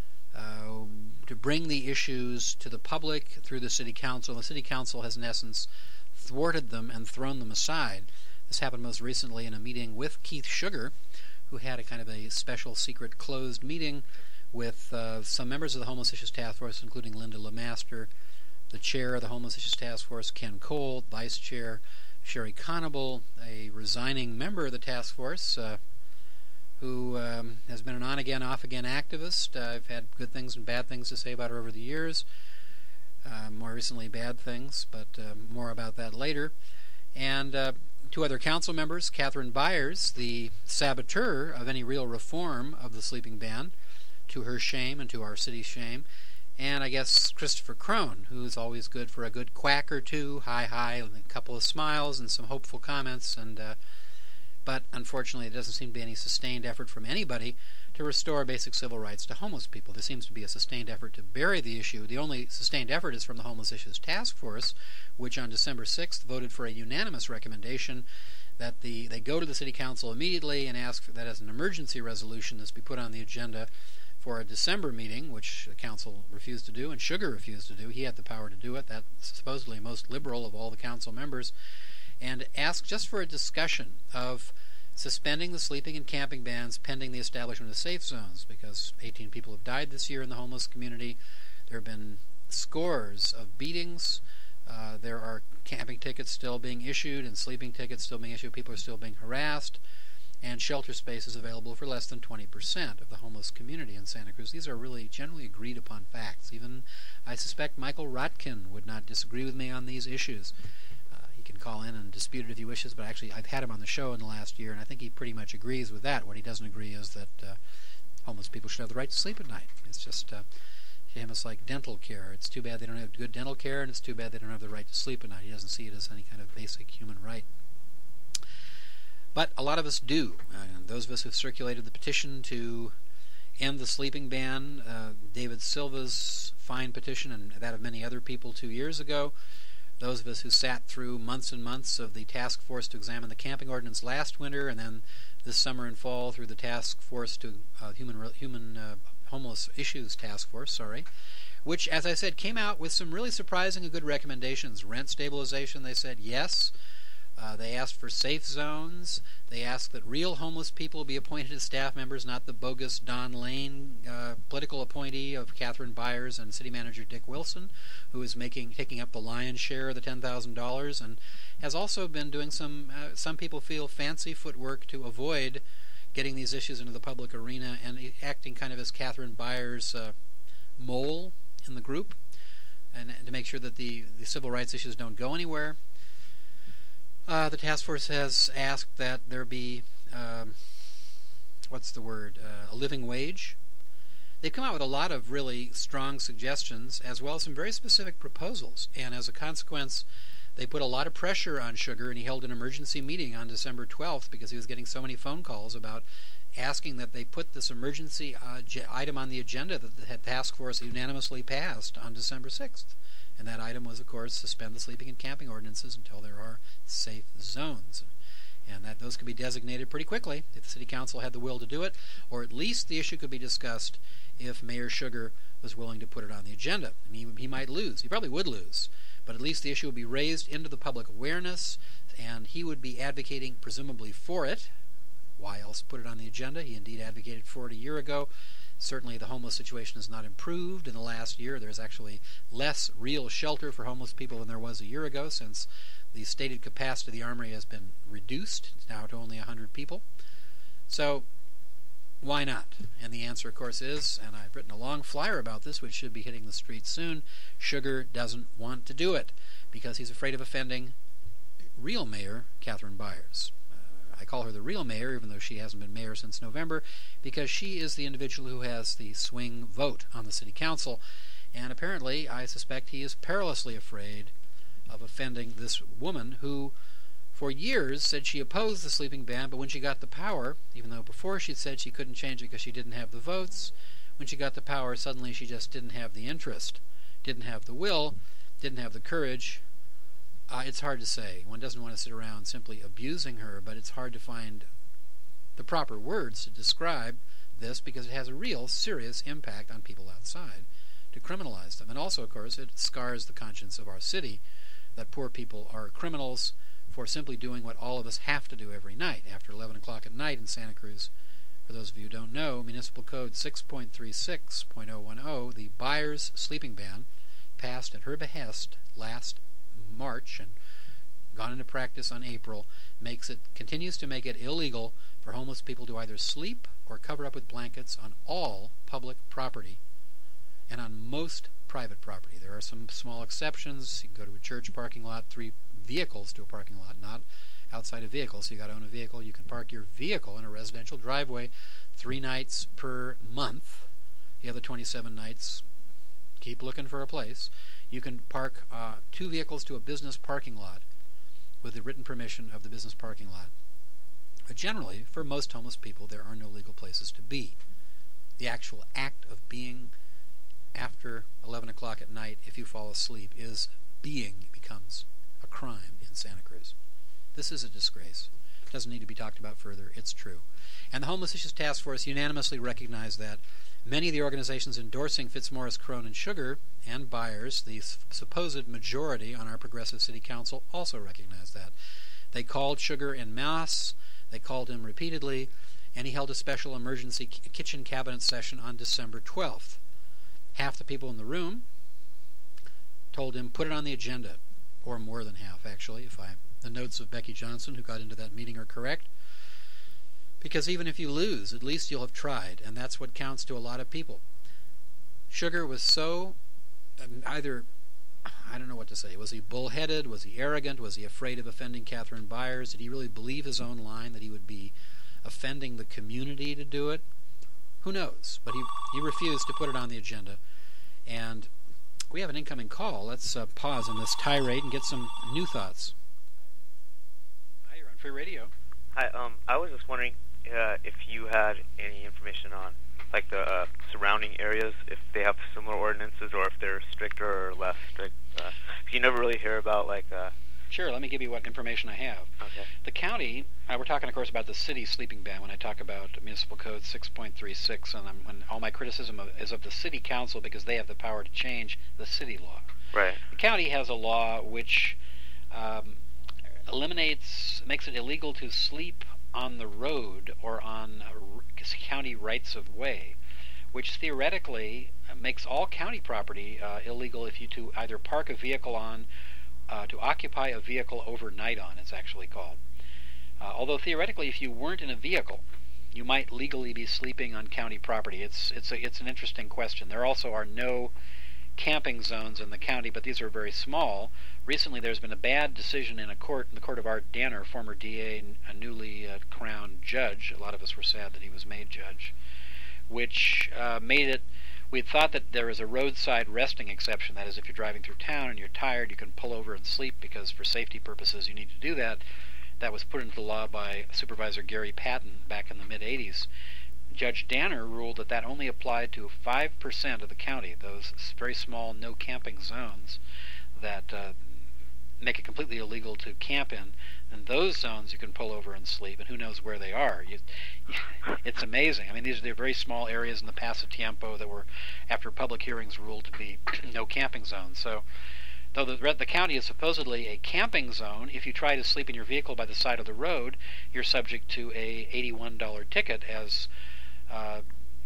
uh, to bring the issues to the public through the City Council. The City Council has, in essence, thwarted them and thrown them aside. This happened most recently in a meeting with Keith Sugar, who had a kind of a special secret closed meeting with uh, some members of the Homeless Issues Task Force, including Linda LeMaster, the chair of the Homeless Issues Task Force, Ken Cole, vice chair, Sherry Conable, a resigning member of the task force, uh, who um, has been an on-again, off-again activist. Uh, I've had good things and bad things to say about her over the years. Uh, more recently, bad things, but uh, more about that later. And uh, two other council members, Catherine Byers, the saboteur of any real reform of the sleeping ban, to her shame and to our city's shame, and I guess Christopher Crone, who's always good for a good quack or two, hi hi, and a couple of smiles and some hopeful comments, and uh, but unfortunately it doesn't seem to be any sustained effort from anybody to restore basic civil rights to homeless people. There seems to be a sustained effort to bury the issue. The only sustained effort is from the Homeless Issues Task Force, which on December sixth voted for a unanimous recommendation that the they go to the City Council immediately and ask for that as an emergency resolution this be put on the agenda for a December meeting, which the Council refused to do, and Sugar refused to do. He had the power to do it, that supposedly most liberal of all the Council members, and ask just for a discussion of suspending the sleeping and camping bans pending the establishment of safe zones, because eighteen people have died this year in the homeless community. There have been scores of beatings. Uh, there are camping tickets still being issued and sleeping tickets still being issued. People are still being harassed, and shelter space is available for less than twenty percent of the homeless community in Santa Cruz. These are really generally agreed upon facts. Even, I suspect, Michael Rotkin would not disagree with me on these issues. Can call in and dispute it if he wishes, but actually I've had him on the show in the last year, and I think he pretty much agrees with that. What he doesn't agree is that uh, homeless people should have the right to sleep at night. It's just, uh, to him, it's like dental care. It's too bad they don't have good dental care, and it's too bad they don't have the right to sleep at night. He doesn't see it as any kind of basic human right. But a lot of us do. Uh, those of us who've circulated the petition to end the sleeping ban, uh, David Silva's fine petition, and that of many other people two years ago, those of us who sat through months and months of the task force to examine the camping ordinance last winter, and then this summer and fall through the task force to uh, human human uh, homeless issues task force, sorry, which, as I said, came out with some really surprising and good recommendations. Rent stabilization, they said yes. Uh, they asked for safe zones. They asked that real homeless people be appointed as staff members, not the bogus Don Lane uh, political appointee of Catherine Byers and city manager Dick Wilson, who is making taking up the lion's share of the ten thousand dollars, and has also been doing some, uh, some people feel, fancy footwork to avoid getting these issues into the public arena and acting kind of as Catherine Byers' uh, mole in the group, and, and to make sure that the, the civil rights issues don't go anywhere. Uh, the task force has asked that there be, um, what's the word, uh, a living wage. They've come out with a lot of really strong suggestions, as well as some very specific proposals, and as a consequence, they put a lot of pressure on Sugar, and he held an emergency meeting on December twelfth because he was getting so many phone calls about asking that they put this emergency uh, j- item on the agenda that the task force unanimously passed on December sixth. And that item was, of course, suspend the sleeping and camping ordinances until there are safe zones. And that those could be designated pretty quickly if the City Council had the will to do it, or at least the issue could be discussed if Mayor Sugar was willing to put it on the agenda. I mean, he, he might lose. He probably would lose. But at least the issue would be raised into the public awareness, and he would be advocating, presumably, for it. Why else put it on the agenda? He indeed advocated for it a year ago. Certainly the homeless situation has not improved in the last year. There's actually less real shelter for homeless people than there was a year ago, since the stated capacity of the Armory has been reduced now to only one hundred people. So why not? And the answer, of course, is, and I've written a long flyer about this, which should be hitting the streets soon, Sugar doesn't want to do it because he's afraid of offending real Mayor Catherine Byers. I call her the real mayor, even though she hasn't been mayor since November, because she is the individual who has the swing vote on the city council. And apparently, I suspect he is perilously afraid of offending this woman who, for years, said she opposed the sleeping ban, but when she got the power, even though before she said she couldn't change it because she didn't have the votes, when she got the power, suddenly she just didn't have the interest, didn't have the will, didn't have the courage. Uh, it's hard to say. One doesn't want to sit around simply abusing her, but it's hard to find the proper words to describe this because it has a real serious impact on people outside to criminalize them. And also, of course, it scars the conscience of our city that poor people are criminals for simply doing what all of us have to do every night after eleven o'clock at night in Santa Cruz. For those of you who don't know, Municipal Code six point three six point oh one oh, the Byers sleeping ban, passed at her behest last March and gone into practice on April, makes it continues to make it illegal for homeless people to either sleep or cover up with blankets on all public property and on most private property. There are some small exceptions. You can go to a church parking lot, three vehicles to a parking lot, not outside a vehicle. So you got to own a vehicle. You can park your vehicle in a residential driveway three nights per month. The other twenty-seven nights, keep looking for a place. You can park uh, two vehicles to a business parking lot with the written permission of the business parking lot. But generally, for most homeless people, there are no legal places to be. The actual act of being after eleven o'clock at night, if you fall asleep, is being becomes a crime in Santa Cruz. This is a disgrace. It doesn't need to be talked about further. It's true. And the Homeless Issues Task Force unanimously recognized that. Many of the organizations endorsing Fitzmaurice, Crone, and Sugar, and Byers, the supposed majority on our progressive city council, also recognize that. They called Sugar en masse, they called him repeatedly, and he held a special emergency k- kitchen cabinet session on December twelfth. Half the people in the room told him, put it on the agenda, or more than half, actually, if I, the notes of Becky Johnson, who got into that meeting, are correct. Because even if you lose, at least you'll have tried, and that's what counts to a lot of people. Sugar was so, um, either, I don't know what to say, was he bullheaded, was he arrogant, was he afraid of offending Catherine Byers, did he really believe his own line that he would be offending the community to do it? Who knows? But he, he refused to put it on the agenda, and we have an incoming call. Let's uh, pause on this tirade and get some new thoughts. Hi, you're on Free Radio. Hi, um, I was just wondering uh, if you had any information on, like, the uh, surrounding areas, if they have similar ordinances or if they're stricter or less strict. Uh, you never really hear about, like... Uh... Sure, let me give you what information I have. Okay. The county, uh, we're talking, of course, about the city sleeping ban when I talk about Municipal Code six point three six, and I'm, when all my criticism of, is of the city council because they have the power to change the city law. Right. The county has a law which... Um, eliminates, makes it illegal to sleep on the road or on uh, county rights of way, which theoretically makes all county property uh, illegal if you to either park a vehicle on, uh, to occupy a vehicle overnight on, it's actually called. Uh, although theoretically, if you weren't in a vehicle, you might legally be sleeping on county property. It's it's a, it's an interesting question. There also are no camping zones in the county, but these are very small. Recently, there's been a bad decision in a court, in the court of Art Danner, former D A, a newly uh, crowned judge. A lot of us were sad that he was made judge, which uh, made it. We had thought that there is a roadside resting exception. That is, if you're driving through town and you're tired, you can pull over and sleep because, for safety purposes, you need to do that. That was put into law by Supervisor Gary Patton back in the mid eighties. Judge Danner ruled that that only applied to five percent of the county, those very small no camping zones that uh, make it completely illegal to camp in. And those zones you can pull over and sleep, and who knows where they are. You, it's amazing. I mean, these are the very small areas in the Paso Tiempo that were, after public hearings, ruled to be no camping zones. So, though the, the county is supposedly a camping zone, if you try to sleep in your vehicle by the side of the road, you're subject to a eighty-one dollar ticket, as uh,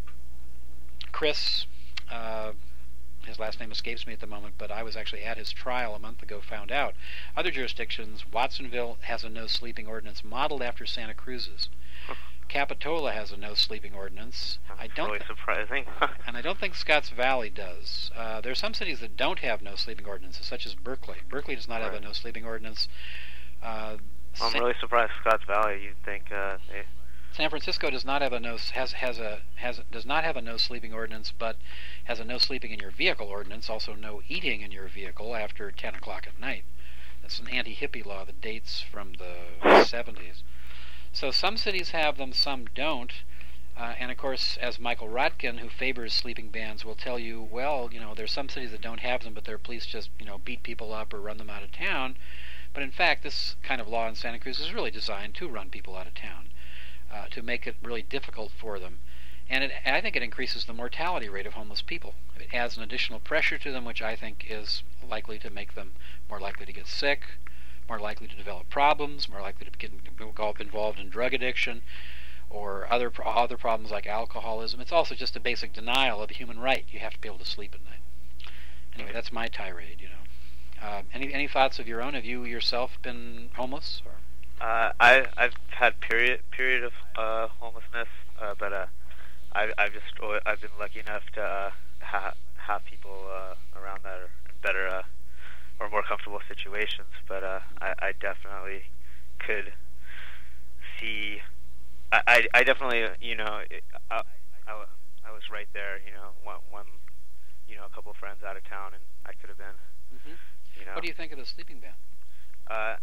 Chris, uh, his last name escapes me at the moment, but I was actually at his trial a month ago, found out. Other jurisdictions, Watsonville has a no sleeping ordinance modeled after Santa Cruz's. Capitola has a no sleeping ordinance. That's I don't really th- surprising. and I don't think Scotts Valley does. Uh, there are some cities that don't have no sleeping ordinances, such as Berkeley. Berkeley does not right. have a no sleeping ordinance. Uh, I'm San- really surprised Scotts Valley. You'd think uh, they. San Francisco does not have a no has has a has does not have a no sleeping ordinance, but has a no sleeping in your vehicle ordinance. Also, no eating in your vehicle after ten o'clock at night. That's an anti-hippie law that dates from the seventies. So some cities have them, some don't. Uh, and of course, as Michael Rotkin, who favors sleeping bans, will tell you, well, you know, there's some cities that don't have them, but their police just, you know, beat people up or run them out of town. But in fact, this kind of law in Santa Cruz is really designed to run people out of town, uh, to make it really difficult for them. And it, I think it increases the mortality rate of homeless people. It adds an additional pressure to them, which I think is likely to make them more likely to get sick, more likely to develop problems, more likely to get involved in drug addiction, or other other problems like alcoholism. It's also just a basic denial of a human right. You have to be able to sleep at night. Anyway, that's my tirade, you know. Uh, any any thoughts of your own? Have you yourself been homeless? Or? Uh, I I've had period period of uh, homelessness, uh, but uh, I I've just I've been lucky enough to uh, ha- have people uh, around that are in better uh, or more comfortable situations. But uh, I, I definitely could see. I, I, I definitely, you know, it, I, I, I was right there, you know, when, when, you know, a couple of friends out of town, and I could have been, mm-hmm. you know. What do you think of the sleeping ban? Uh,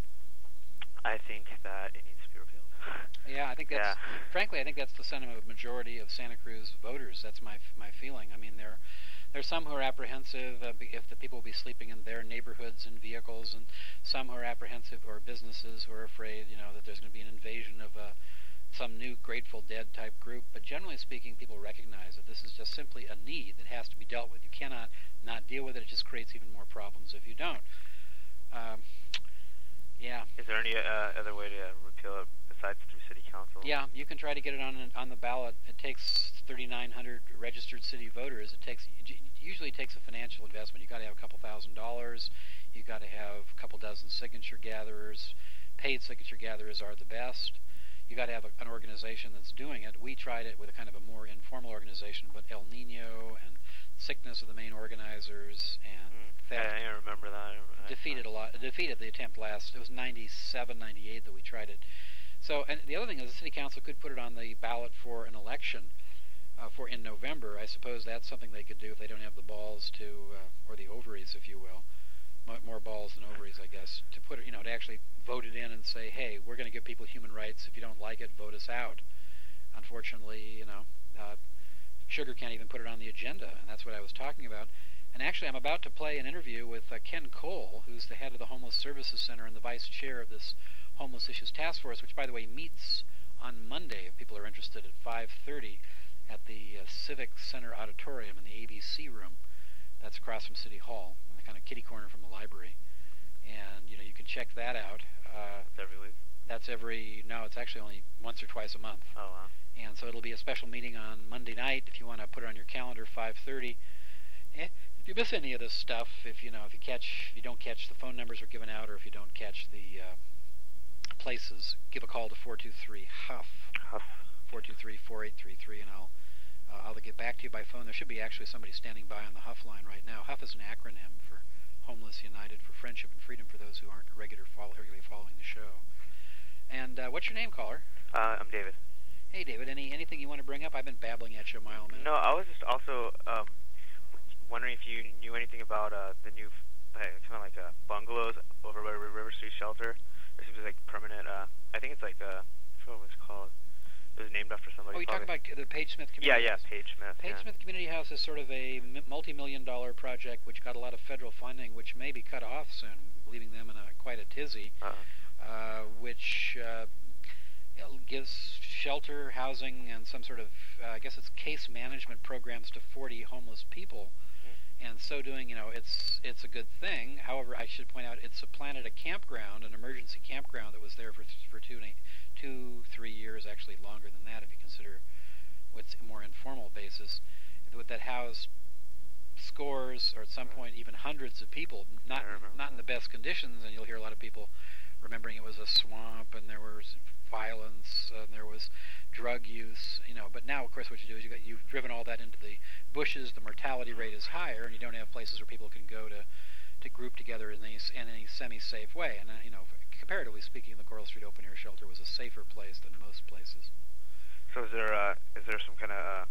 I think that it needs to be repealed. Yeah, I think that's, yeah. frankly, I think that's the sentiment of a majority of Santa Cruz voters. That's my my feeling. I mean, there, there's some who are apprehensive uh, if the people will be sleeping in their neighborhoods and vehicles, and some who are apprehensive, or businesses who are afraid, you know, that there's going to be an invasion of a some new Grateful Dead type group. But generally speaking, people recognize that this is just simply a need that has to be dealt with. You cannot not deal with it. It just creates even more problems if you don't. Um, yeah. Is there any uh, other way to repeal it besides through city council? Yeah, you can try to get it on on the ballot. It takes thirty-nine hundred registered city voters. It takes it usually takes a financial investment. You got to have a couple thousand dollars. You got to have a couple dozen signature gatherers. Paid signature gatherers are the best. You got to have a, an organization that's doing it. We tried it with a kind of a more informal organization, but El Nino and Sickness are the main organizers, and mm. theft. Yeah, I remember that. I defeated a lot. Defeated the attempt last. It was ninety-seven, ninety-eight that we tried it. So, and the other thing is, the city council could put it on the ballot for an election uh, for in November. I suppose that's something they could do if they don't have the balls to, uh, or the ovaries, if you will. More balls than ovaries, I guess, to put it, you know, to actually vote it in and say, hey, we're going to give people human rights. If you don't like it, vote us out. Unfortunately, you know, uh, Sugar can't even put it on the agenda, and that's what I was talking about. And actually, I'm about to play an interview with uh, Ken Cole, who's the head of the Homeless Services Center and the vice chair of this Homeless Issues Task Force, which, by the way, meets on Monday, if people are interested, at five thirty at the uh, Civic Center Auditorium in the A B C room. That's across from City Hall, in the kind of kitty corner from the library. And, you know, you can check that out. Uh, that's every week? That's every, no, it's actually only once or twice a month. Oh, wow. And so it'll be a special meeting on Monday night, if you want to put it on your calendar, five thirty. Eh, if you miss any of this stuff, if, you know, if you catch, if you don't catch the phone numbers are given out, or if you don't catch the uh, places, give a call to four two three H U F. Huff. four two three, four eight three three, and I'll uh, I'll get back to you by phone. There should be actually somebody standing by on the Huff line right now. Huff is an acronym for Homeless United for Friendship and Freedom for those who aren't regular follow, regularly following the show. And uh, what's your name, caller? Uh, I'm David. Hey, David. Any anything you want to bring up? I've been babbling at you a mile a minute. No, I was just also um, wondering if you knew anything about uh, the new uh, kind of like uh, bungalows over by River Street Shelter. There seems like permanent. Uh, I think it's like uh, I forgot what it's called. It was named after somebody. Oh, you talking about the Page Smith Community Yeah, House? yeah, Page Smith. Page yeah. Smith Community House is sort of a multi-million dollar project which got a lot of federal funding, which may be cut off soon, leaving them in a quite a tizzy, uh-huh. uh, which uh, gives shelter, housing, and some sort of, uh, I guess it's case management programs to forty homeless people. Mm. And so doing, you know, it's it's a good thing. However, I should point out it supplanted a campground, an emergency campground that was there for for two, two, three years, actually longer than that if you consider what's a more informal basis, that housed scores, or at some right. point even hundreds of people, not not in the best conditions, and you'll hear a lot of people remembering it was a swamp, and there was violence, and there was drug use, you know. But now, of course, what you do is you got, you've driven all that into the bushes. The mortality rate is higher, and you don't have places where people can go to, to group together in a, in a semi-safe way. And uh, you know, comparatively speaking, the Coral Street Open Air Shelter was a safer place than most places. So, is there uh, is there some kind of uh,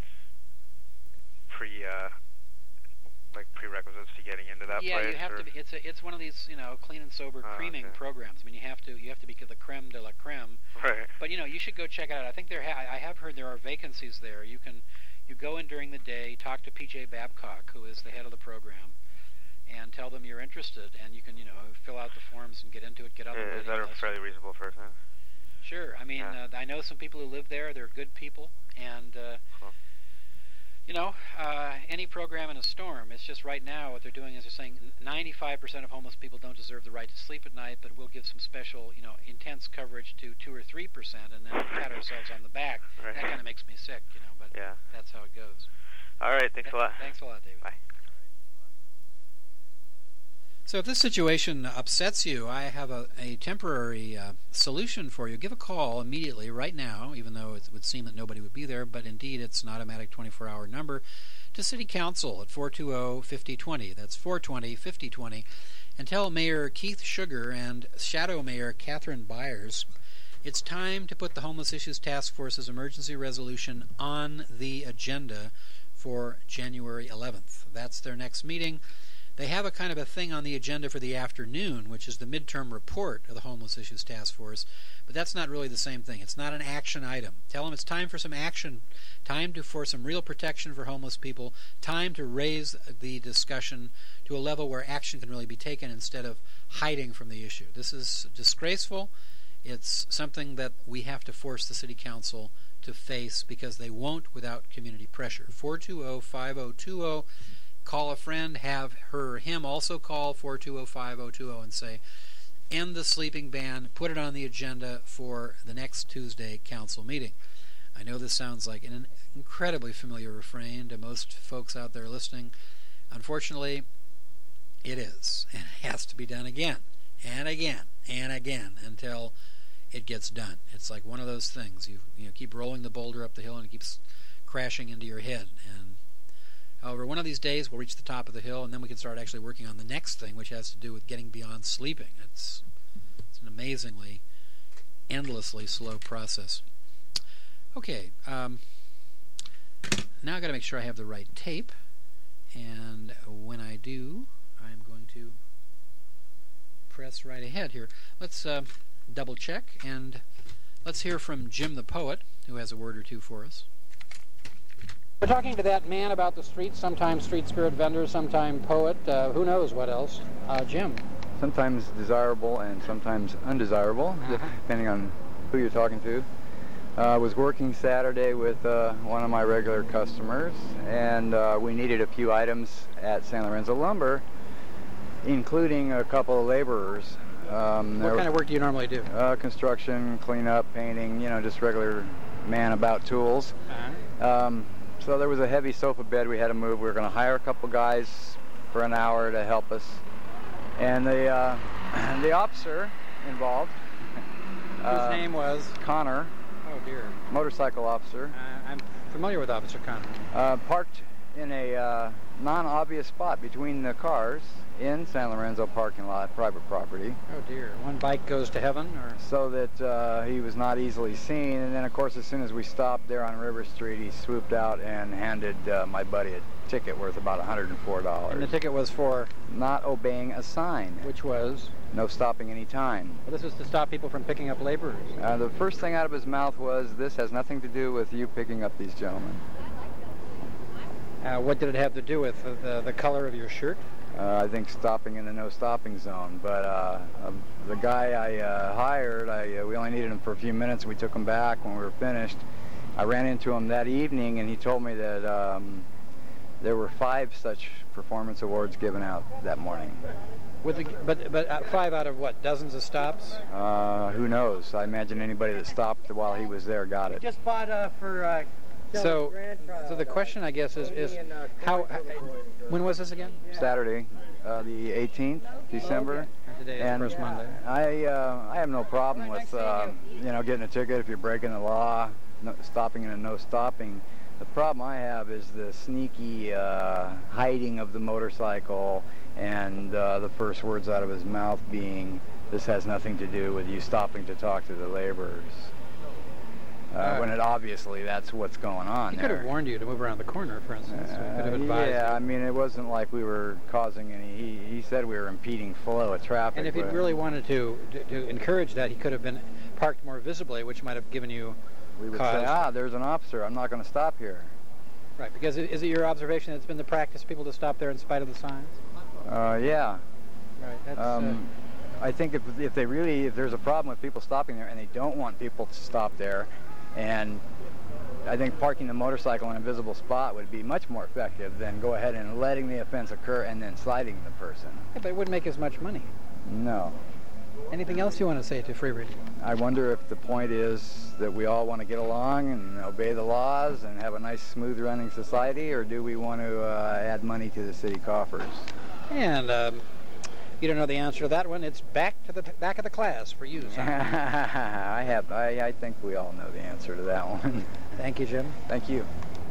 pre uh, like prerequisites to getting into that yeah, place? Yeah, you have or? to. Be, it's a, it's one of these, you know, clean and sober oh, creaming okay. programs. I mean, you have to you have to be the creme de la creme. Right. But you know, you should go check it out. I think there. Ha- I have heard there are vacancies there. You can you go in during the day, talk to P J Babcock, who is the head of the program, and tell them you're interested, and you can you know fill out the forms and get into it. Get on the Is that a list. fairly reasonable person? Sure. I mean, yeah. uh, I know some people who live there. They're good people, and. Uh, cool. You know, uh, any program in a storm. It's just right now what they're doing is they're saying ninety-five percent of homeless people don't deserve the right to sleep at night, but we'll give some special, you know, intense coverage to two or three percent, and then pat ourselves on the back. Right. That kind of makes me sick, you know, but yeah. that's how it goes. All right, thanks Th- a lot. Thanks a lot, David. Bye. So if this situation upsets you, I have a, a temporary uh, solution for you. Give a call immediately, right now, even though it would seem that nobody would be there, but indeed it's an automatic twenty-four hour number, to City Council at four two zero, five zero two zero. That's four two zero, five zero two zero. And tell Mayor Keith Sugar and Shadow Mayor Catherine Byers it's time to put the Homeless Issues Task Force's emergency resolution on the agenda for January eleventh. That's their next meeting. They have a kind of a thing on the agenda for the afternoon, which is the midterm report of the Homeless Issues Task Force, but that's not really the same thing. It's not an action item. Tell them it's time for some action, time to for some real protection for homeless people, time to raise the discussion to a level where action can really be taken instead of hiding from the issue. This is disgraceful. It's something that we have to force the City Council to face because they won't without community pressure. four two zero, five zero two zero. Call a friend, have her or him also call four two zero, five zero two zero and say, end the sleeping ban, put it on the agenda for the next Tuesday council meeting. I know this sounds like an incredibly familiar refrain to most folks out there listening. Unfortunately, it is, and it has to be done again, and again, and again, until it gets done. It's like one of those things. You, you know, keep rolling the boulder up the hill and it keeps crashing into your head, and however, one of these days we'll reach the top of the hill, and then we can start actually working on the next thing, which has to do with getting beyond sleeping. It's, it's an amazingly, endlessly slow process. Okay, um, now I've got to make sure I have the right tape, and when I do, I'm going to press right ahead here. Let's uh, double check, and let's hear from Jim the Poet, who has a word or two for us. We're talking to that man about the streets, sometimes street spirit vendor, sometimes poet, uh, who knows what else. Uh, Jim. Sometimes desirable and sometimes undesirable, uh-huh. depending on who you're talking to. I uh, was working Saturday with uh, one of my regular customers, and uh, we needed a few items at San Lorenzo Lumber, including a couple of laborers. Um, what kind of work do you normally do? Uh, construction, cleanup, painting, you know, just regular man-about tools. Uh-huh. Um, So there was a heavy sofa bed we had to move. We were going to hire a couple guys for an hour to help us. And the uh, the officer involved, whose uh, name was? Connor. Oh, dear. Motorcycle officer. Uh, I'm familiar with Officer Connery. Uh, parked in a uh, non-obvious spot between the cars in San Lorenzo parking lot, private property. Oh dear. One bike goes to heaven, or? So that uh, he was not easily seen. And then, of course, as soon as we stopped there on River Street, he swooped out and handed uh, my buddy a ticket worth about one hundred four dollars. And the ticket was for? Not obeying a sign. Which was? No stopping any time. Well, this was to stop people from picking up laborers. Uh, the first thing out of his mouth was, "This has nothing to do with you picking up these gentlemen." Uh, what did it have to do with uh, the, the color of your shirt? Uh, I think stopping in the no stopping zone. But uh, um, the guy I uh, hired, I, uh, we only needed him for a few minutes. We took him back when we were finished. I ran into him that evening, and he told me that um, there were five such performance awards given out that morning. With the, but but uh, five out of what? Dozens of stops? Uh, who knows? I imagine anybody that stopped while he was there got it. Just bought uh, for. Uh, So, so the question, I guess, is, is how, uh, when was this again? Saturday, uh, the eighteenth, December. And today is and the first Monday. I, uh, I have no problem with, uh, you know, getting a ticket if you're breaking the law, no, stopping in a no stopping. The problem I have is the sneaky uh, hiding of the motorcycle and uh, the first words out of his mouth being, "This has nothing to do with you stopping to talk to the laborers." Uh, uh, when it obviously that's what's going on. He there. could have warned you to move around the corner, for instance. Uh, he could have advised yeah, you. I mean, it wasn't like we were causing any. He, he said we were impeding flow of traffic. And if he'd really wanted to, to to encourage that, he could have been parked more visibly, which might have given you we would cause. say, ah, there's an officer. I'm not going to stop here. Right, because it, is it your observation that it's been the practice people to stop there in spite of the signs? Uh, yeah. Right. That's, um, uh, I think if if they really if there's a problem with people stopping there and they don't want people to stop there, and I think parking the motorcycle in a visible spot would be much more effective than go ahead and letting the offense occur and then citing the person. Yeah, but it wouldn't make as much money. No. Anything else you want to say to Free Radio? I wonder if the point is that we all want to get along and obey the laws and have a nice, smooth-running society, or do we want to uh, add money to the city coffers? And um, you don't know the answer to that one. It's back to the t back of the class for you, son. I have. I, I think we all know the answer to that one. Thank you, Jim. Thank you.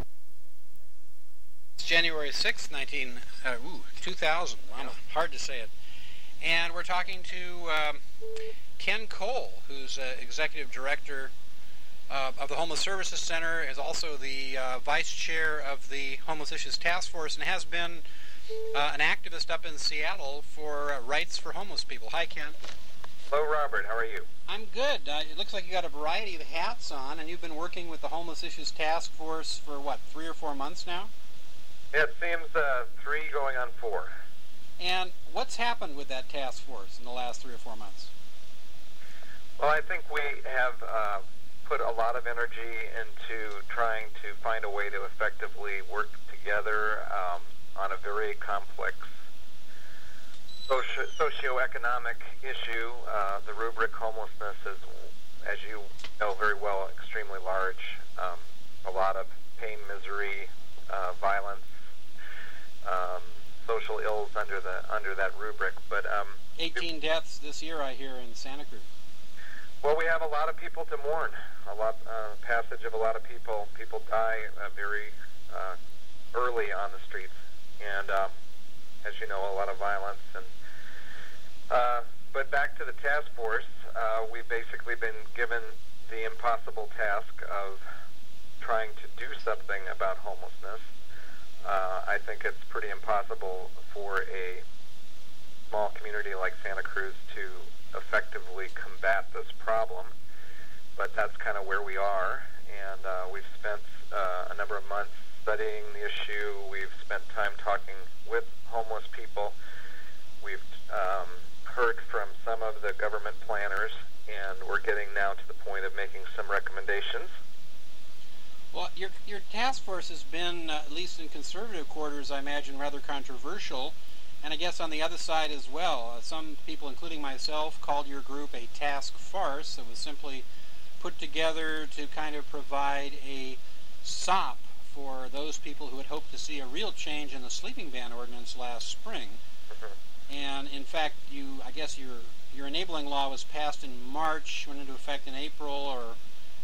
It's January sixth, nineteen, uh, ooh, two thousand. Wow, hard to say it. And we're talking to um, Ken Cole, who's uh, executive director uh, of the Homeless Services Center, is also the uh, vice chair of the Homeless Issues Task Force, and has been uh, an activist up in Seattle for uh, rights for homeless people. Hi, Ken. Hello, Robert. How are you? I'm good. Uh, it looks like you got a variety of hats on, and you've been working with the Homeless Issues Task Force for, what, three or four months now? Yeah, it seems uh, three going on four. And what's happened with that task force in the last three or four months? Well, I think we have uh, put a lot of energy into trying to find a way to effectively work together um, on a very complex socio socioeconomic issue. Uh, the rubric homelessness is, as you know very well, extremely large. Um, a lot of pain, misery, uh, violence, um, social ills under the under that rubric. But um, eighteen deaths this year, I hear, in Santa Cruz. Well, we have a lot of people to mourn. A lot uh, passage of a lot of people. People die uh, very uh, early on the streets, and um, as you know, a lot of violence. And uh, but back to the task force, uh, we've basically been given the impossible task of trying to do something about homelessness. Uh, I think it's pretty impossible for a small community like Santa Cruz to effectively combat this problem, but that's kind of where we are, and uh, we've spent uh, a number of months studying the issue. We've spent time talking with homeless people. We've um, heard from some of the government planners, and we're getting now to the point of making some recommendations. Well, your, your task force has been, uh, at least in conservative quarters, I imagine, rather controversial, and I guess on the other side as well. Uh, some people, including myself, called your group a task farce that was simply put together to kind of provide a sop for those people who had hoped to see a real change in the sleeping ban ordinance last spring. Mm-hmm. And in fact, you, I guess your, your enabling law was passed in March, went into effect in April, or I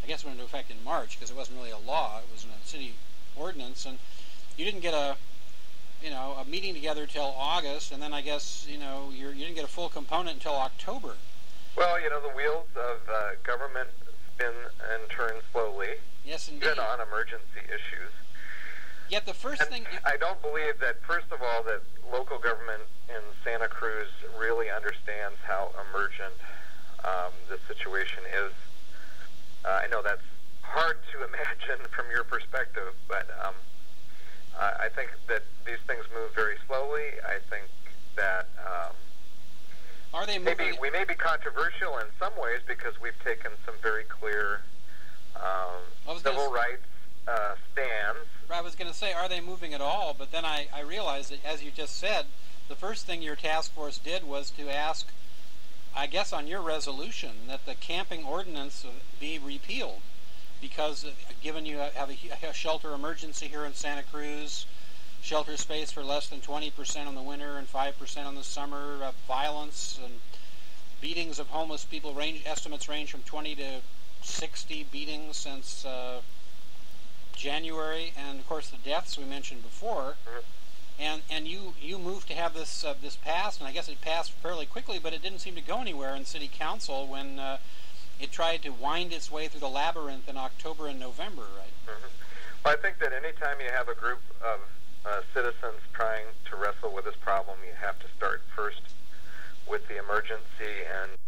I guess it went into effect in March because it wasn't really a law. It was a city ordinance, and you didn't get a, you know, a meeting together till August, and then I guess, you know, you're, you didn't get a full component until October. Well, you know, the wheels of uh, government spin and turn slowly. Yes, indeed. Even on emergency issues. Yet the first and thing... You... I don't believe that, first of all, that local government in Santa Cruz really understands how emergent um, this situation is. Uh, I know that's hard to imagine from your perspective, but um, I think that these things move very slowly. I think that um, Are they moving... maybe we may be controversial in some ways because we've taken some very clear um, civil rights uh, stands. I was going to say, are they moving at all? But then I, I realized that, as you just said, the first thing your task force did was to ask, I guess on your resolution, that the camping ordinance be repealed. Because uh, given you have a, a shelter emergency here in Santa Cruz, shelter space for less than twenty percent in the winter and five percent in the summer, uh, violence and beatings of homeless people, range estimates range from twenty to sixty beatings since uh, January, and of course the deaths we mentioned before. Mm-hmm. And and you you moved to have this uh, this passed, and I guess it passed fairly quickly, but it didn't seem to go anywhere in City Council when uh, it tried to wind its way through the labyrinth in October and November, right? Mm-hmm. Well, I think that anytime you have a group of uh, citizens trying to wrestle with this problem, you have to start first with the emergency and